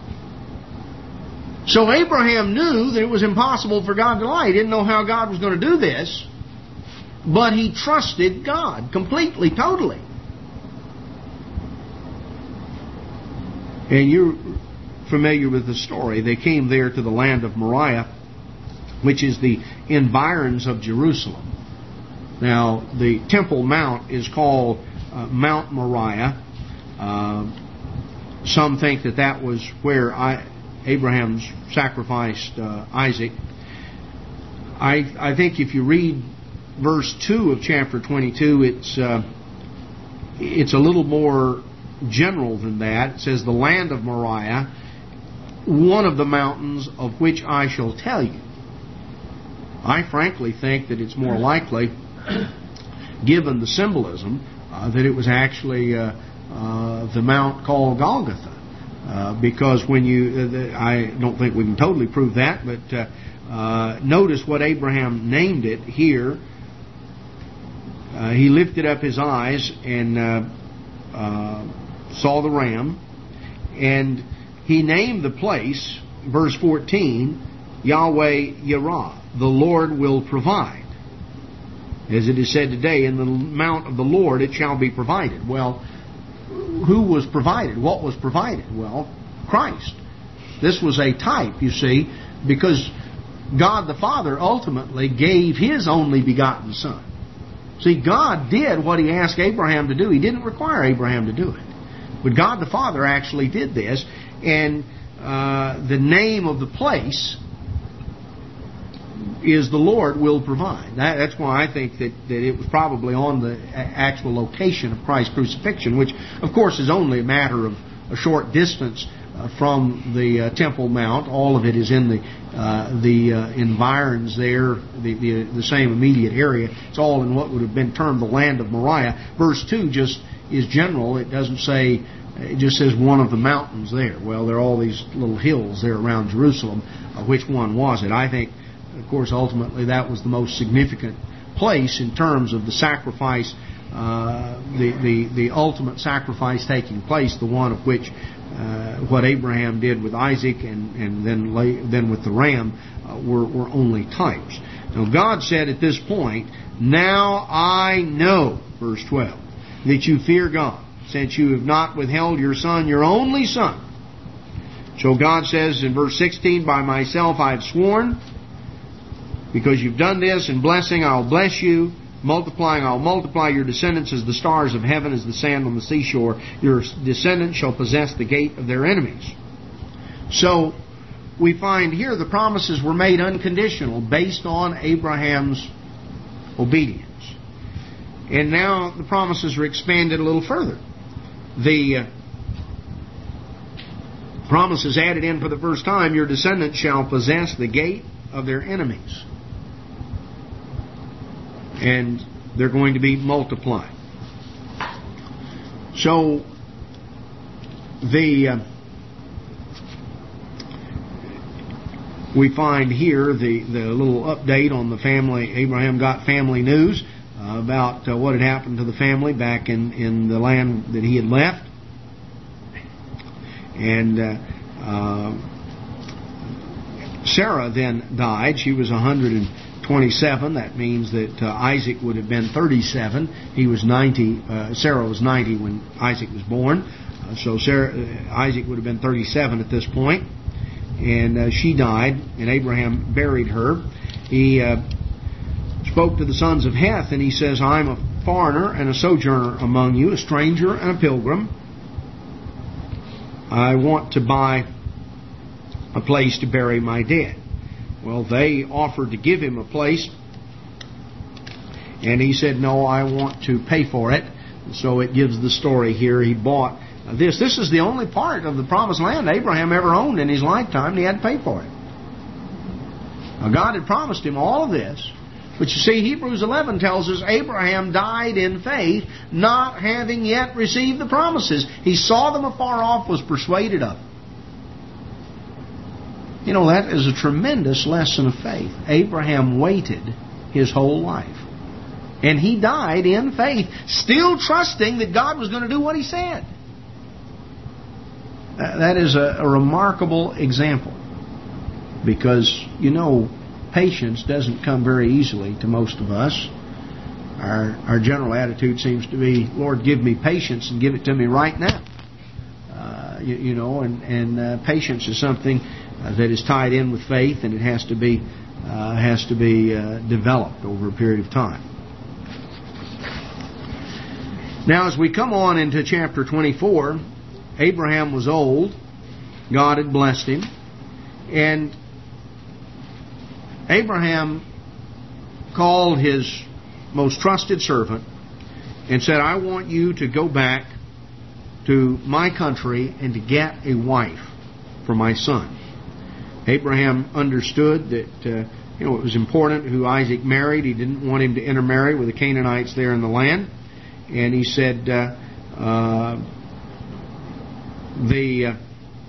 So Abraham knew that it was impossible for God to lie. He didn't know how God was going to do this, but he trusted God completely, totally. And you're familiar with the story. They came there to the land of Moriah, which is the environs of Jerusalem. Now, the Temple Mount is called uh, Mount Moriah. Uh, some think that that was where I, Abraham sacrificed uh, Isaac. I, I think if you read verse two of chapter twenty-two, it's uh, it's a little more general than that. It says, the land of Moriah, one of the mountains of which I shall tell you. I frankly think that it's more likely, given the symbolism, uh, that it was actually uh, uh, the mount called Golgotha. Uh, because when you, uh, the, I don't think we can totally prove that, but uh, uh, notice what Abraham named it here. Uh, he lifted up his eyes and uh, uh, saw the ram, and he named the place, verse fourteen, Yahweh Yireh, the Lord will provide. As it is said today, in the mount of the Lord it shall be provided. Well, who was provided? What was provided? Well, Christ. This was a type, you see, because God the Father ultimately gave His only begotten Son. See, God did what He asked Abraham to do. He didn't require Abraham to do it. But God the Father actually did this, and uh, the name of the place is the Lord will provide. That, that's why I think that, that it was probably on the actual location of Christ's crucifixion, which, of course, is only a matter of a short distance uh, from the uh, Temple Mount. All of it is in the uh, the uh, environs there, the, the the same immediate area. It's all in what would have been termed the land of Moriah. Verse two just is general. It doesn't say, it just says one of the mountains there. Well, there are all these little hills there around Jerusalem. Uh, which one was it? I think, of course, ultimately that was the most significant place in terms of the sacrifice, uh, the, the, the ultimate sacrifice taking place, the one of which uh, what Abraham did with Isaac and, and then lay, then with the ram uh, were, were only types. Now God said at this point, "Now I know," verse twelve, "that you fear God, since you have not withheld your son, your only son." So God says in verse sixteen, "By myself I have sworn, because you've done this, in blessing I'll bless you, multiplying I'll multiply your descendants as the stars of heaven, as the sand on the seashore. Your descendants shall possess the gate of their enemies." So we find here the promises were made unconditional, based on Abraham's obedience. And now the promises are expanded a little further. The uh, promise is added in for the first time: "Your descendants shall possess the gate of their enemies." And they're going to be multiplied. So the uh, we find here the, the little update on the family. Abraham got family news uh, about uh, what had happened to the family back in, in the land that he had left. And uh, uh, Sarah then died. She was one hundred twenty-seven. That means that uh, Isaac would have been thirty-seven. He was ninety. Uh, Sarah was ninety when Isaac was born. Uh, so Sarah, uh, Isaac would have been thirty-seven at this point. And uh, she died, and Abraham buried her. He uh, spoke to the sons of Heth, and he says, "I'm a foreigner and a sojourner among you, a stranger and a pilgrim. I want to buy a place to bury my dead." Well, they offered to give him a place, and he said, "No, I want to pay for it." So it gives the story here. He bought this. This is the only part of the promised land Abraham ever owned in his lifetime, and he had to pay for it. Now, God had promised him all of this. But you see, Hebrews eleven tells us Abraham died in faith, not having yet received the promises. He saw them afar off, was persuaded of them. You know, that is a tremendous lesson of faith. Abraham waited his whole life. And he died in faith, still trusting that God was going to do what He said. That is a, a remarkable example. Because, you know, patience doesn't come very easily to most of us. Our, our general attitude seems to be, "Lord, give me patience and give it to me right now." Uh, you, you know, and, and uh, patience is something Uh, that is tied in with faith, and it has to be uh, has to be uh, developed over a period of time. Now, as we come on into chapter twenty-four, Abraham was old. God had blessed him, and Abraham called his most trusted servant and said, "I want you to go back to my country and to get a wife for my son." Abraham understood that uh, you know it was important who Isaac married. He didn't want him to intermarry with the Canaanites there in the land, and he said uh, uh, the uh,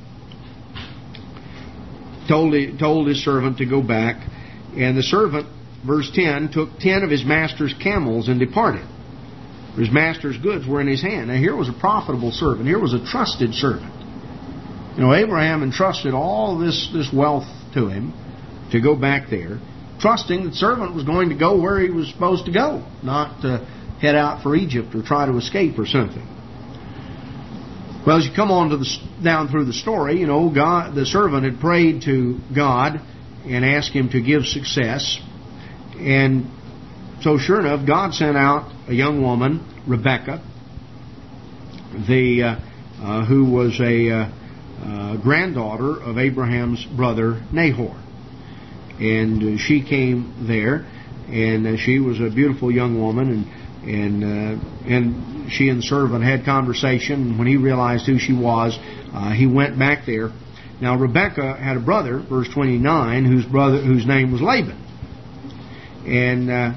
told told his servant to go back, and the servant, verse ten, took ten of his master's camels and departed. His master's goods were in his hand. Now here was a profitable servant. Here was a trusted servant. You know, Abraham entrusted all this, this wealth to him to go back there, trusting that the servant was going to go where he was supposed to go, not to head out for Egypt or try to escape or something. Well, as you come on to the, down through the story, you know, God, the servant had prayed to God and asked Him to give success. And so sure enough, God sent out a young woman, Rebekah, the uh, uh, who was a... Uh, Uh, granddaughter of Abraham's brother Nahor. And uh, she came there, and uh, she was a beautiful young woman, and and uh, and she and the servant had conversation. When he realized who she was, uh, he went back there. Now Rebekah had a brother, verse twenty-nine, whose brother whose name was Laban. And uh,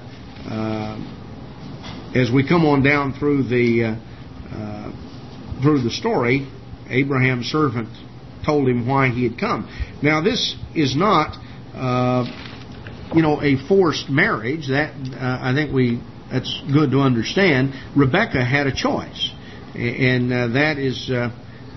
uh, as we come on down through the uh, uh, through the story, Abraham's servant told him why he had come. Now this is not, uh, you know, a forced marriage. That uh, I think we that's good to understand. Rebekah had a choice, and uh, that is uh,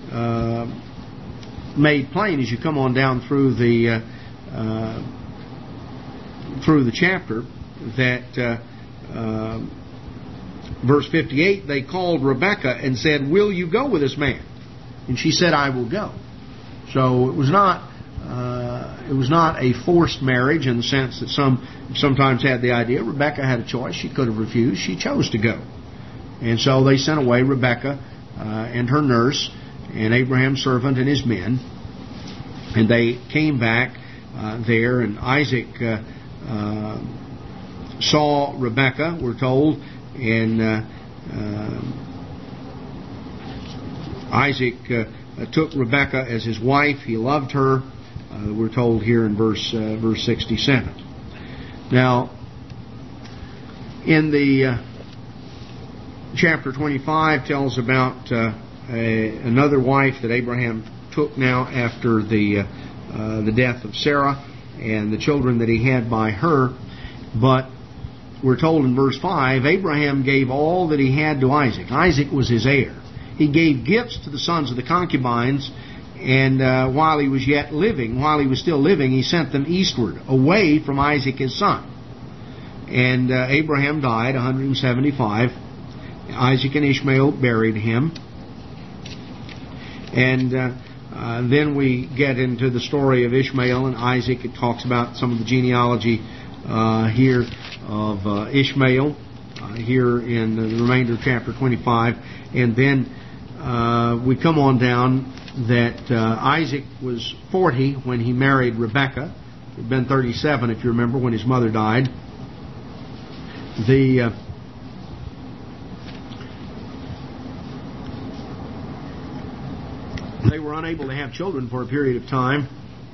uh, made plain as you come on down through the uh, uh, through the chapter. That uh, uh, verse fifty-eight, they called Rebekah and said, "Will you go with this man?" And she said, "I will go." So it was not uh, it was not a forced marriage in the sense that some sometimes had the idea. Rebekah had a choice; she could have refused. She chose to go, and so they sent away Rebekah uh, and her nurse and Abraham's servant and his men, and they came back uh, there. And Isaac uh, uh, saw Rebekah, we're told, and uh, uh, Isaac uh, took Rebekah as his wife. He loved her. Uh, we're told here in verse uh, verse sixty-seven. Now, in the uh, chapter twenty-five tells about uh, a, another wife that Abraham took now after the uh, uh, the death of Sarah and the children that he had by her. But we're told in verse five, Abraham gave all that he had to Isaac. Isaac was his heir. He gave gifts to the sons of the concubines, and uh, while he was yet living, while he was still living, he sent them eastward, away from Isaac his son. And uh, Abraham died, one hundred seventy-five. Isaac and Ishmael buried him. And uh, uh, then we get into the story of Ishmael and Isaac. It talks about some of the genealogy uh, here of uh, Ishmael, uh, here in the remainder of chapter twenty-five. And then Uh, we come on down that uh, Isaac was forty when he married Rebekah. He'd been thirty-seven, if you remember, when his mother died. The uh, they were unable to have children for a period of time,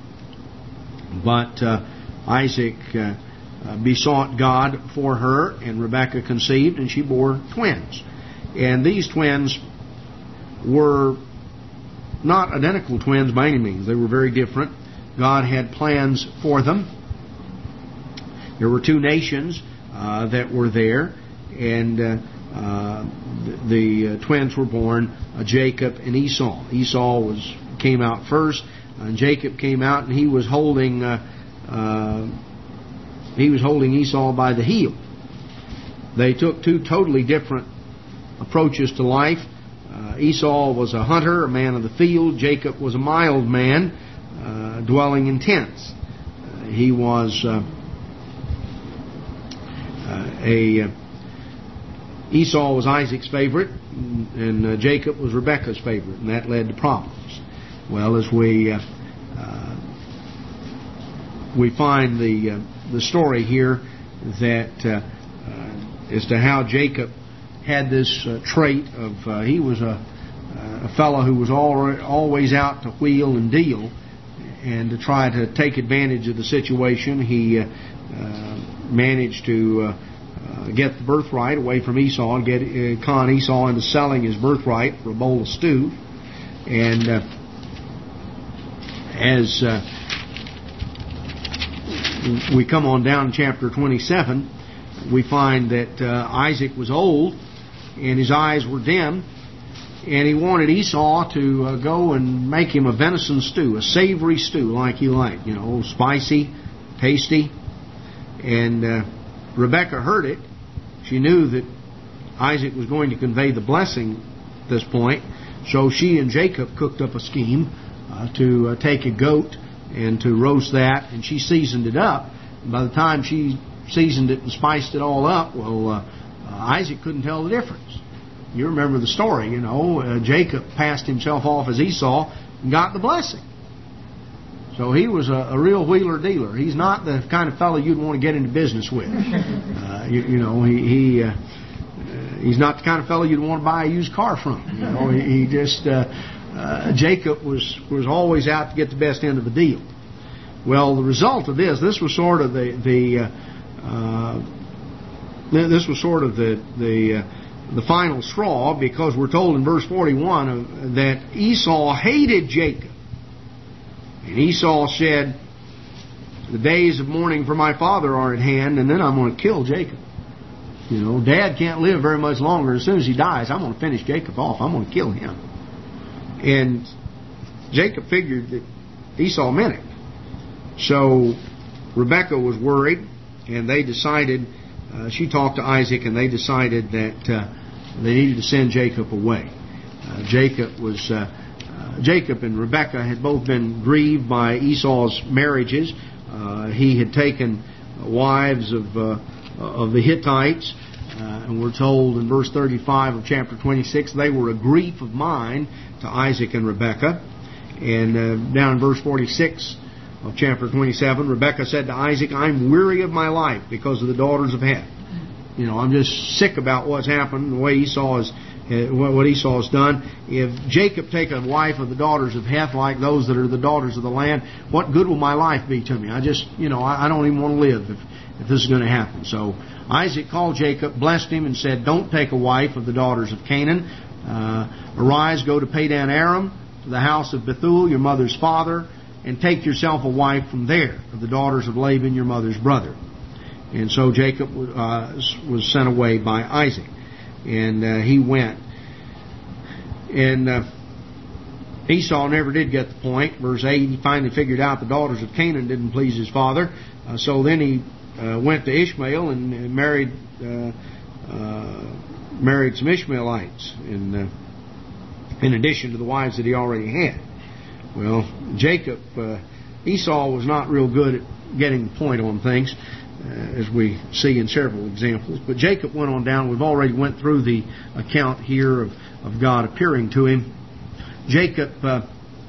but uh, Isaac uh, uh, besought God for her, and Rebekah conceived, and she bore twins. And these twins were not identical twins by any means. They were very different. God had plans for them. There were two nations uh, that were there, and uh, uh, the, the uh, twins were born, uh, Jacob and Esau. Esau was came out first, and Jacob came out, and he was holding uh, uh, he was holding Esau by the heel. They took two totally different approaches to life. Uh, Esau was a hunter, a man of the field. Jacob was a mild man, uh, dwelling in tents. Uh, he was uh, uh, a uh, Esau was Isaac's favorite, and uh, Jacob was Rebekah's favorite, and that led to problems. Well, as we uh, uh, we find the uh, the story here that uh, uh, as to how Jacob had this uh, trait of uh, he was a, a fellow who was all, always out to wheel and deal and to try to take advantage of the situation. He uh, uh, managed to uh, uh, get the birthright away from Esau and get uh, con Esau into selling his birthright for a bowl of stew. And uh, as uh, we come on down to chapter twenty-seven, we find that uh, Isaac was old, and his eyes were dim, and he wanted Esau to uh, go and make him a venison stew, a savory stew like he liked, you know, spicy, tasty. And uh, Rebekah heard it. She knew that Isaac was going to convey the blessing at this point, so she and Jacob cooked up a scheme uh, to uh, take a goat and to roast that, and she seasoned it up. And by the time she seasoned it and spiced it all up, well, uh, Uh, Isaac couldn't tell the difference. You remember the story, you know. Uh, Jacob passed himself off as Esau and got the blessing. So he was a, a real wheeler-dealer. He's not the kind of fellow you'd want to get into business with. Uh, you, you know, he he, uh, he's not the kind of fellow you'd want to buy a used car from. You know, he, he just uh, uh, Jacob was was always out to get the best end of the deal. Well, the result of this, this was sort of the the uh, uh, this was sort of the the uh, the final straw, because we're told in verse forty-one of, that Esau hated Jacob, and Esau said, "The days of mourning for my father are at hand, and then I'm going to kill Jacob. You know, Dad can't live very much longer. As soon as he dies, I'm going to finish Jacob off. I'm going to kill him." And Jacob figured that Esau meant it. So Rebekah was worried, and they decided, uh, she talked to Isaac, and they decided that uh, they needed to send Jacob away. Uh, Jacob was uh, uh, Jacob and Rebekah had both been grieved by Esau's marriages. Uh, he had taken wives of uh, of the Hittites, uh, and we're told in verse thirty-five of chapter twenty-six, they were a grief of mind to Isaac and Rebekah. And uh, down in verse forty-six of chapter twenty-seven, Rebekah said to Isaac, "I'm weary of my life because of the daughters of Heth." You know, I'm just sick about what's happened, the way Esau has, uh, what Esau has done. If Jacob take a wife of the daughters of Heth, like those that are the daughters of the land, what good will my life be to me? I just, you know, I, I don't even want to live if, if this is going to happen. So Isaac called Jacob, blessed him, and said, "Don't take a wife of the daughters of Canaan. Uh, arise, go to Padan Aram, to the house of Bethuel, your mother's father, and take yourself a wife from there, of the daughters of Laban, your mother's brother." And so Jacob uh, was sent away by Isaac. And uh, he went. And uh, Esau never did get the point. Verse eight, he finally figured out the daughters of Canaan didn't please his father. Uh, so then he uh, went to Ishmael and married uh, uh, married some Ishmaelites, in, uh, in addition to the wives that he already had. Well, Jacob, uh, Esau was not real good at getting the point on things, uh, as we see in several examples. But Jacob went on down. We've already went through the account here of, of God appearing to him. Jacob uh,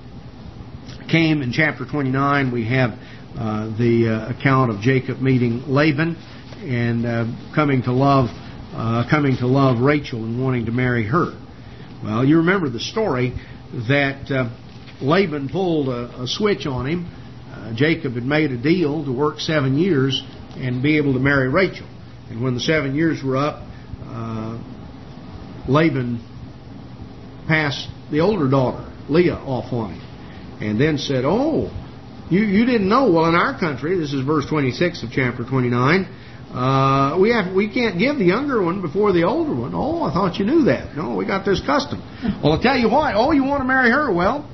came in chapter twenty-nine. We have uh, the uh, account of Jacob meeting Laban and uh, coming to love uh, coming to love Rachel and wanting to marry her. Well, you remember the story that uh, Laban pulled a, a switch on him. Uh, Jacob had made a deal to work seven years and be able to marry Rachel. And when the seven years were up, uh, Laban passed the older daughter, Leah, off on him. And then said, "Oh, you, you didn't know. Well, in our country," this is verse twenty-six of chapter twenty-nine, uh, we have we can't give the younger one before the older one. "Oh, I thought you knew that." "No, we got this custom." "Well, I'll tell you what. Oh, you want to marry her? Well,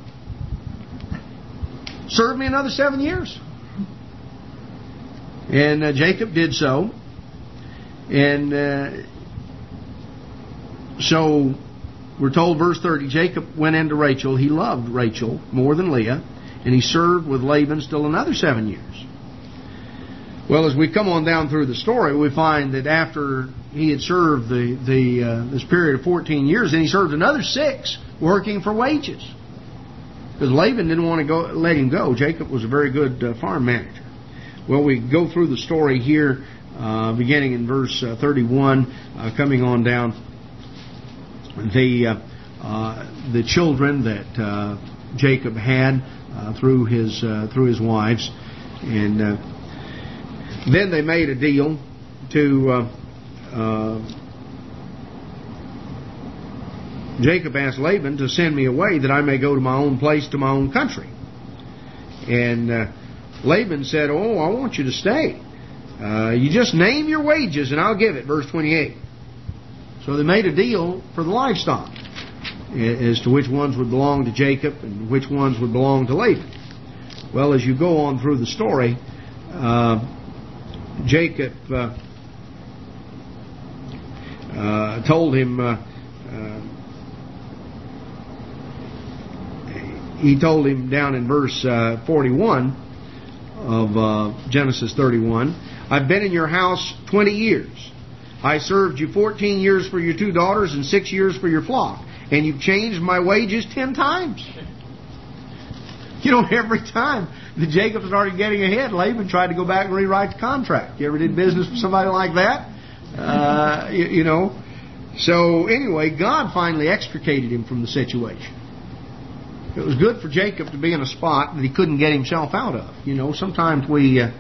serve me another seven years. And uh, Jacob did so. And uh, so we're told, verse thirty, Jacob went into Rachel. He loved Rachel more than Leah, and he served with Laban still another seven years. Well, as we come on down through the story, we find that after he had served the, the uh, this period of fourteen years, then he served another six working for wages. Because Laban didn't want to go, let him go. Jacob was a very good uh, farm manager. Well, we go through the story here, uh, beginning in verse uh, thirty-one, uh, coming on down. The uh, uh, the children that uh, Jacob had uh, through his uh, through his wives, and uh, then they made a deal to. Uh, uh, Jacob asked Laban to send me away that I may go to my own place, to my own country. And uh, Laban said, "Oh, I want you to stay. Uh, you just name your wages and I'll give it." Verse twenty-eight. So they made a deal for the livestock as to which ones would belong to Jacob and which ones would belong to Laban. Well, as you go on through the story, uh, Jacob uh, uh, told him... Uh, uh, He told him down in verse uh, forty-one of uh, Genesis thirty-one, "I've been in your house twenty years. I served you fourteen years for your two daughters and six years for your flock. And you've changed my wages ten times." You know, every time that Jacob started getting ahead, Laban tried to go back and rewrite the contract. You ever did business with somebody like that? Uh, you, you know, So anyway, God finally extricated him from the situation. It was good for Jacob to be in a spot that he couldn't get himself out of. You know, sometimes we uh,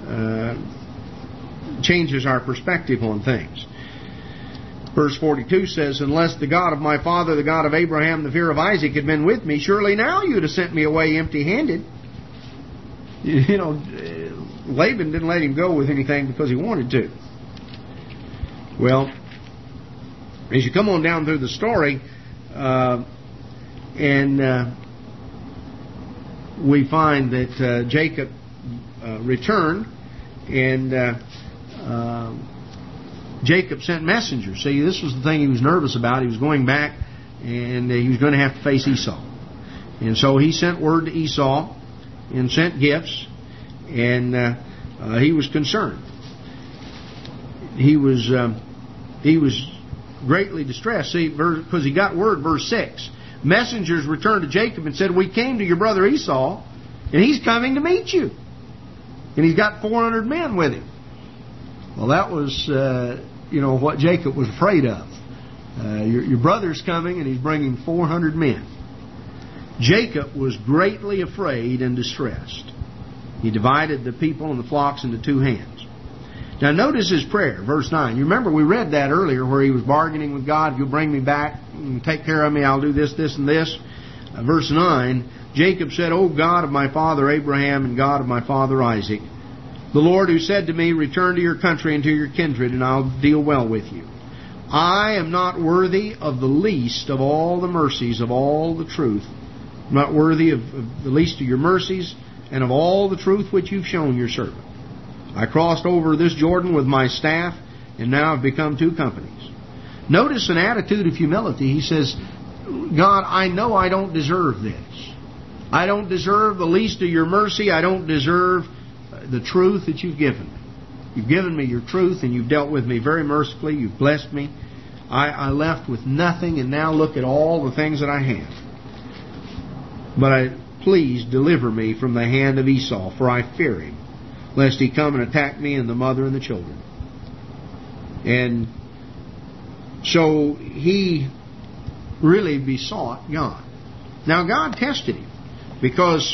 uh, changes our perspective on things. Verse forty-two says, "Unless the God of my father, the God of Abraham, the fear of Isaac had been with me, surely now you'd have sent me away empty-handed." You know, Laban didn't let him go with anything because he wanted to. Well, as you come on down through the story, uh, and uh, we find that uh, Jacob uh, returned, and uh, uh, Jacob sent messengers. See, this was the thing he was nervous about. He was going back, and he was going to have to face Esau. And so he sent word to Esau and sent gifts, and uh, uh, he was concerned. He was um, he was greatly distressed. See, because he got word, verse six. Messengers returned to Jacob and said, "We came to your brother Esau, and he's coming to meet you. And he's got four hundred men with him." Well, that was, uh, you know, what Jacob was afraid of. Uh, your, your brother's coming, and he's bringing four hundred men. Jacob was greatly afraid and distressed. He divided the people and the flocks into two hands. Now notice his prayer, verse nine. You remember we read that earlier where he was bargaining with God. "If you'll bring me back and take care of me, I'll do this, this, and this." Uh, verse nine, Jacob said, "O God of my father Abraham and God of my father Isaac, the Lord who said to me, 'Return to your country and to your kindred, and I'll deal well with you.' I am not worthy of the least of all the mercies of all the truth. I'm not worthy of, of the least of your mercies and of all the truth which you've shown your servant. I crossed over this Jordan with my staff, and now I've become two companies." Notice an attitude of humility. He says, "God, I know I don't deserve this. I don't deserve the least of your mercy. I don't deserve the truth that you've given me. You've given me your truth, and you've dealt with me very mercifully. You've blessed me. I, I left with nothing, and now look at all the things that I have. But I, please deliver me from the hand of Esau, for I fear him, lest he come and attack me and the mother and the children." And so he really besought God. Now God tested him, because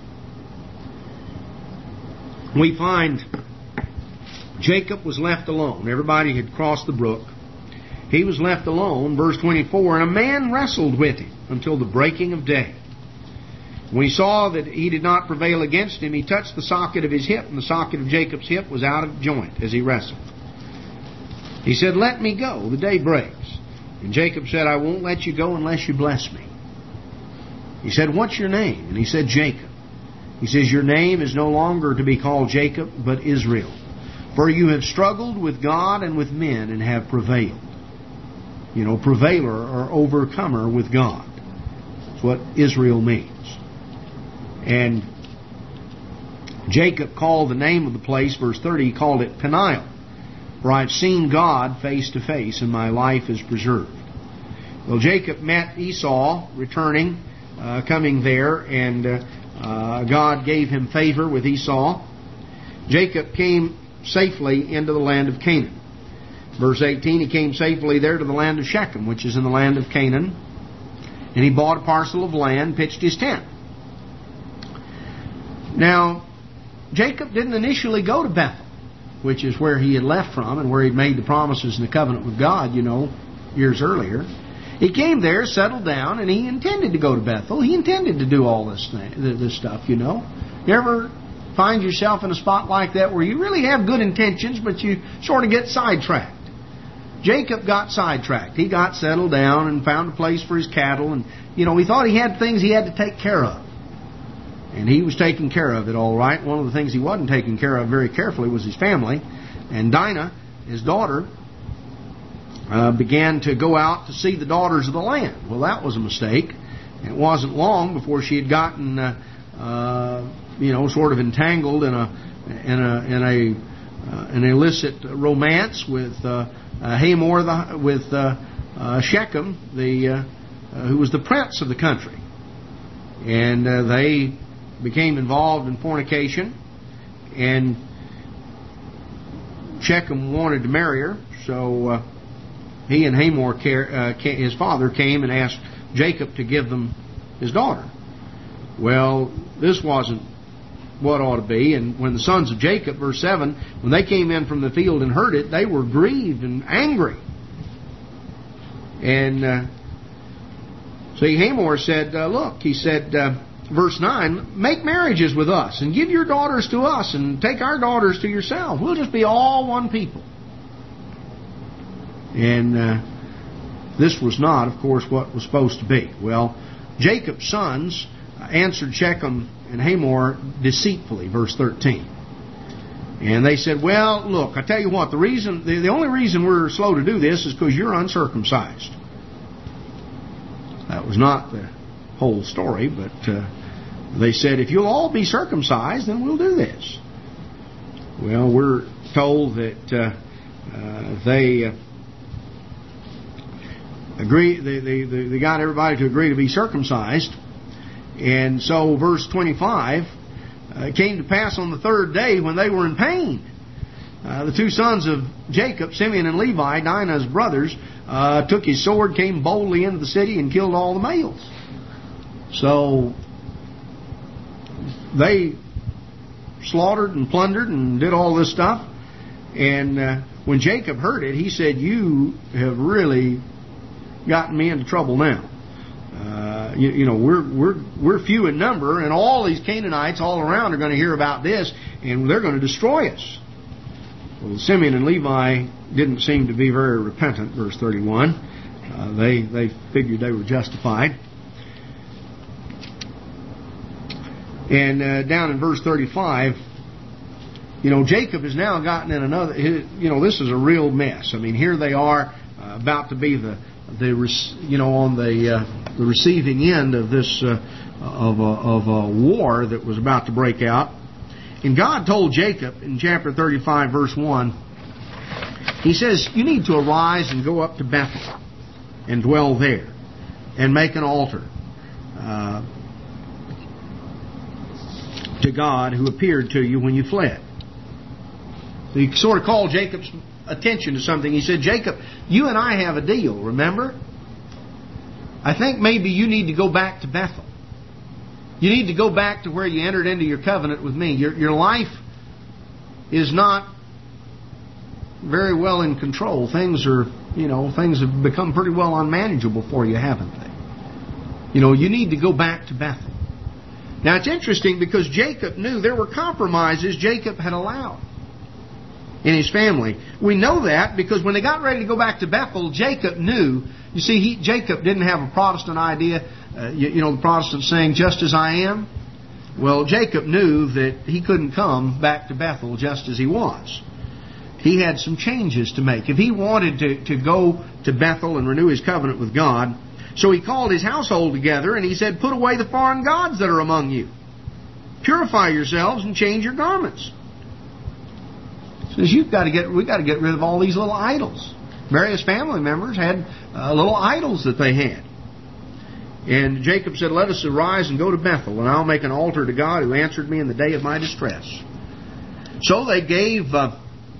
we find Jacob was left alone. Everybody had crossed the brook. He was left alone, verse twenty-four, "And a man wrestled with him until the breaking of day. When he saw that he did not prevail against him, he touched the socket of his hip, and the socket of Jacob's hip was out of joint as he wrestled. He said, 'Let me go, the day breaks.' And Jacob said, 'I won't let you go unless you bless me.' He said, 'What's your name?' And he said, 'Jacob.' He says, 'Your name is no longer to be called Jacob, but Israel. For you have struggled with God and with men and have prevailed.'" You know, prevailer or overcomer with God. That's what Israel means. And Jacob called the name of the place, verse thirty, he called it Peniel. "For I've seen God face to face, and my life is preserved." Well, Jacob met Esau returning, uh, coming there, and uh, uh, God gave him favor with Esau. Jacob came safely into the land of Canaan. Verse eighteen, he came safely there to the land of Shechem, which is in the land of Canaan. And he bought a parcel of land, pitched his tent. Now, Jacob didn't initially go to Bethel, which is where he had left from and where he'd made the promises and the covenant with God, you know, years earlier. He came there, settled down, and he intended to go to Bethel. He intended to do all this thing, this stuff, you know. You ever find yourself in a spot like that where you really have good intentions, but you sort of get sidetracked? Jacob got sidetracked. He got settled down and found a place for his cattle, and, you know, he thought he had things he had to take care of. And he was taking care of it all right. One of the things he wasn't taking care of very carefully was his family. And Dinah, his daughter, uh, began to go out to see the daughters of the land. Well, that was a mistake. It wasn't long before she had gotten, uh, uh, you know, sort of entangled in a in a in a uh, an illicit romance with uh, uh, Hamor, the, with uh, uh, Shechem, the uh, uh, who was the prince of the country, and uh, they became involved in fornication, and Shechem wanted to marry her, so uh, he and Hamor, uh, his father, came and asked Jacob to give them his daughter. Well, this wasn't what ought to be. And when the sons of Jacob, verse seven, when they came in from the field and heard it, they were grieved and angry. And uh, see, Hamor said, uh, look, he said, uh, verse nine, make marriages with us and give your daughters to us and take our daughters to yourself. We'll just be all one people. And uh, this was not, of course, what was supposed to be. Well, Jacob's sons answered Shechem and Hamor deceitfully, verse thirteen. And they said, well, look, I tell you what, the reason, the, the only reason we're slow to do this is because you're uncircumcised. That was not the whole story, but uh, they said, if you'll all be circumcised, then we'll do this. Well, we're told that uh, uh, they uh, agree. They, they, they got everybody to agree to be circumcised. And so, verse twenty-five, uh, it came to pass on the third day when they were in pain. Uh, the two sons of Jacob, Simeon and Levi, Dinah's brothers, uh, took his sword, came boldly into the city, and killed all the males. So, they slaughtered and plundered and did all this stuff. And uh, when Jacob heard it, he said, you have really gotten me into trouble now. Uh, you, you know, we're we're we're few in number, and all these Canaanites all around are going to hear about this, and they're going to destroy us. Well, Simeon and Levi didn't seem to be very repentant. Verse thirty-one, uh, they they figured they were justified. And uh, down in verse thirty-five, you know, Jacob has now gotten in another. You know, this is a real mess. I mean, here they are uh, about to be the. The you know on the uh, the receiving end of this uh, of a, of a war that was about to break out, and God told Jacob in chapter thirty-five, verse one, He says, "You need to arise and go up to Bethel and dwell there, and make an altar uh, to God who appeared to you when you fled." So he sort of called Jacob's attention to something. He said, Jacob, you and I have a deal, remember? I think maybe you need to go back to Bethel. You need to go back to where you entered into your covenant with me. Your, your life is not very well in control. Things are, you know, things have become pretty well unmanageable for you, haven't they? You know, you need to go back to Bethel. Now, it's interesting because Jacob knew there were compromises Jacob had allowed in his family. We know that because when they got ready to go back to Bethel, Jacob knew. You see, he, Jacob didn't have a Protestant idea. Uh, you, you know, the Protestant saying, just as I am. Well, Jacob knew that he couldn't come back to Bethel just as he was. He had some changes to make. If he wanted to, to go to Bethel and renew his covenant with God, so he called his household together and he said, put away the foreign gods that are among you. Purify yourselves and change your garments. Says you've got to get, we've got to get rid of all these little idols. Various family members had uh, little idols that they had. And Jacob said, let us arise and go to Bethel, and I'll make an altar to God who answered me in the day of my distress. So they gave uh,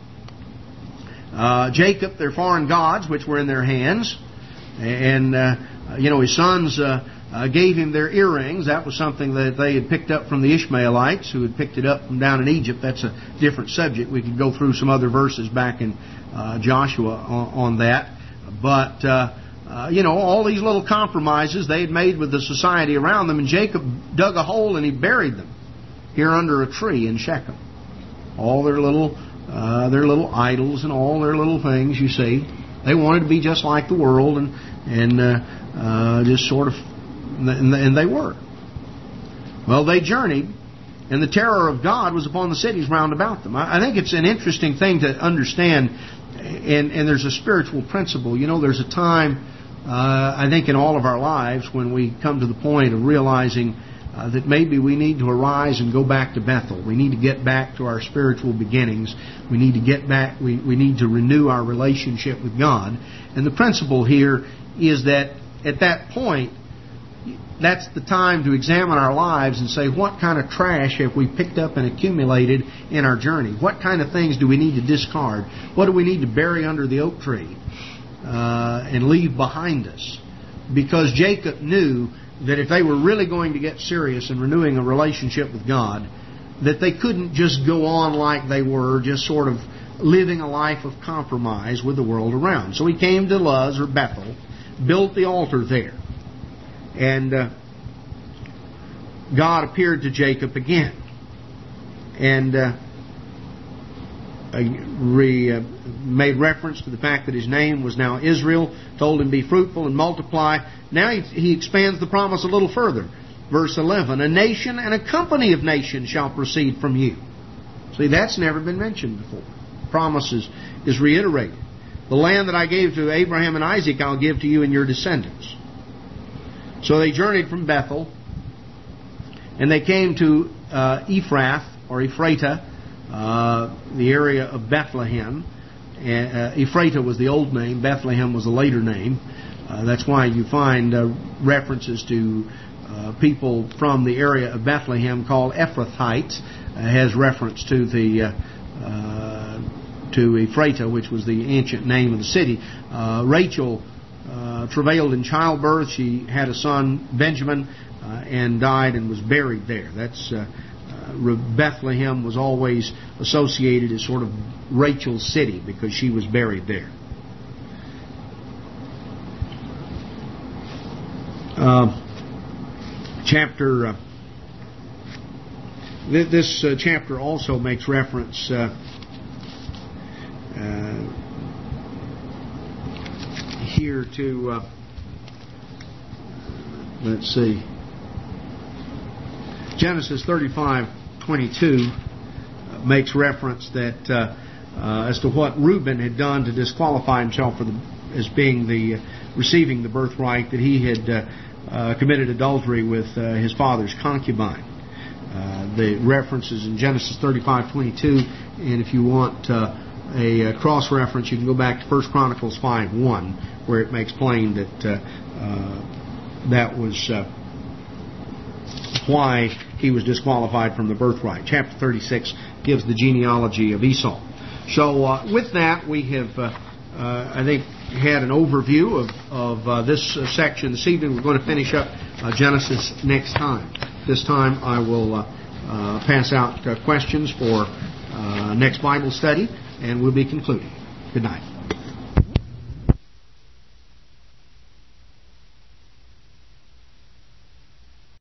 uh, Jacob their foreign gods, which were in their hands. And, uh, you know, his sons uh, uh, gave him their earrings. That was something that they had picked up from the Ishmaelites, who had picked it up from down in Egypt. That's a different subject. We could go through some other verses back in uh, Joshua on, on that. But, uh, uh, you know, all these little compromises they had made with the society around them. And Jacob dug a hole and he buried them here under a tree in Shechem. All their little, uh, their little idols and all their little things, you see. They wanted to be just like the world, and and uh, uh, just sort of, and they were. Well, they journeyed, and the terror of God was upon the cities round about them. I think it's an interesting thing to understand, and and there's a spiritual principle. You know, there's a time, uh, I think, in all of our lives when we come to the point of realizing Uh, that maybe we need to arise and go back to Bethel. We need to get back to our spiritual beginnings. We need to get back, we, we need to renew our relationship with God. And the principle here is that at that point, that's the time to examine our lives and say, what kind of trash have we picked up and accumulated in our journey? What kind of things do we need to discard? What do we need to bury under the oak tree? uh, and leave behind us. Because Jacob knew that if they were really going to get serious in renewing a relationship with God, that they couldn't just go on like they were, just sort of living a life of compromise with the world around. So he came to Luz, or Bethel, built the altar there. And uh, God appeared to Jacob again. And uh, re, uh, made reference to the fact that his name was now Israel, told him, be fruitful and multiply. Now he, he expands the promise a little further. Verse eleven, a nation and a company of nations shall proceed from you. See, that's never been mentioned before. Promise is, is reiterated. The land that I gave to Abraham and Isaac I'll give to you and your descendants. So they journeyed from Bethel, and they came to uh, Ephrath, or Ephrata, uh, the area of Bethlehem. Uh, Ephrata was the old name, Bethlehem was the later name. Uh, that's why you find uh, references to uh, people from the area of Bethlehem called Ephrathites. Uh, has reference to the uh, uh, to Ephrata, which was the ancient name of the city. Uh, Rachel uh, travailed in childbirth. She had a son, Benjamin, uh, and died and was buried there. That's uh, uh, Bethlehem was always associated as sort of Rachel's city because she was buried there. Uh, chapter uh, th- this uh, chapter also makes reference uh, uh, here to uh, let's see Genesis thirty-five twenty-two uh, makes reference that uh, uh, as to what Reuben had done to disqualify himself for the, as being the uh, receiving the birthright, that he had uh, uh, committed adultery with uh, his father's concubine. Uh, the references in Genesis thirty-five twenty-two, and if you want uh, a, a cross reference, you can go back to First Chronicles five one, where it makes plain that uh, uh, that was uh, why he was disqualified from the birthright. Chapter thirty-six gives the genealogy of Esau. So uh, with that, we have, uh, uh, I think, had an overview of, of uh, this uh, section this evening. We're going to finish up uh, Genesis next time. This time I will uh, uh, pass out uh, questions for uh, next Bible study, and we'll be concluding. Good night.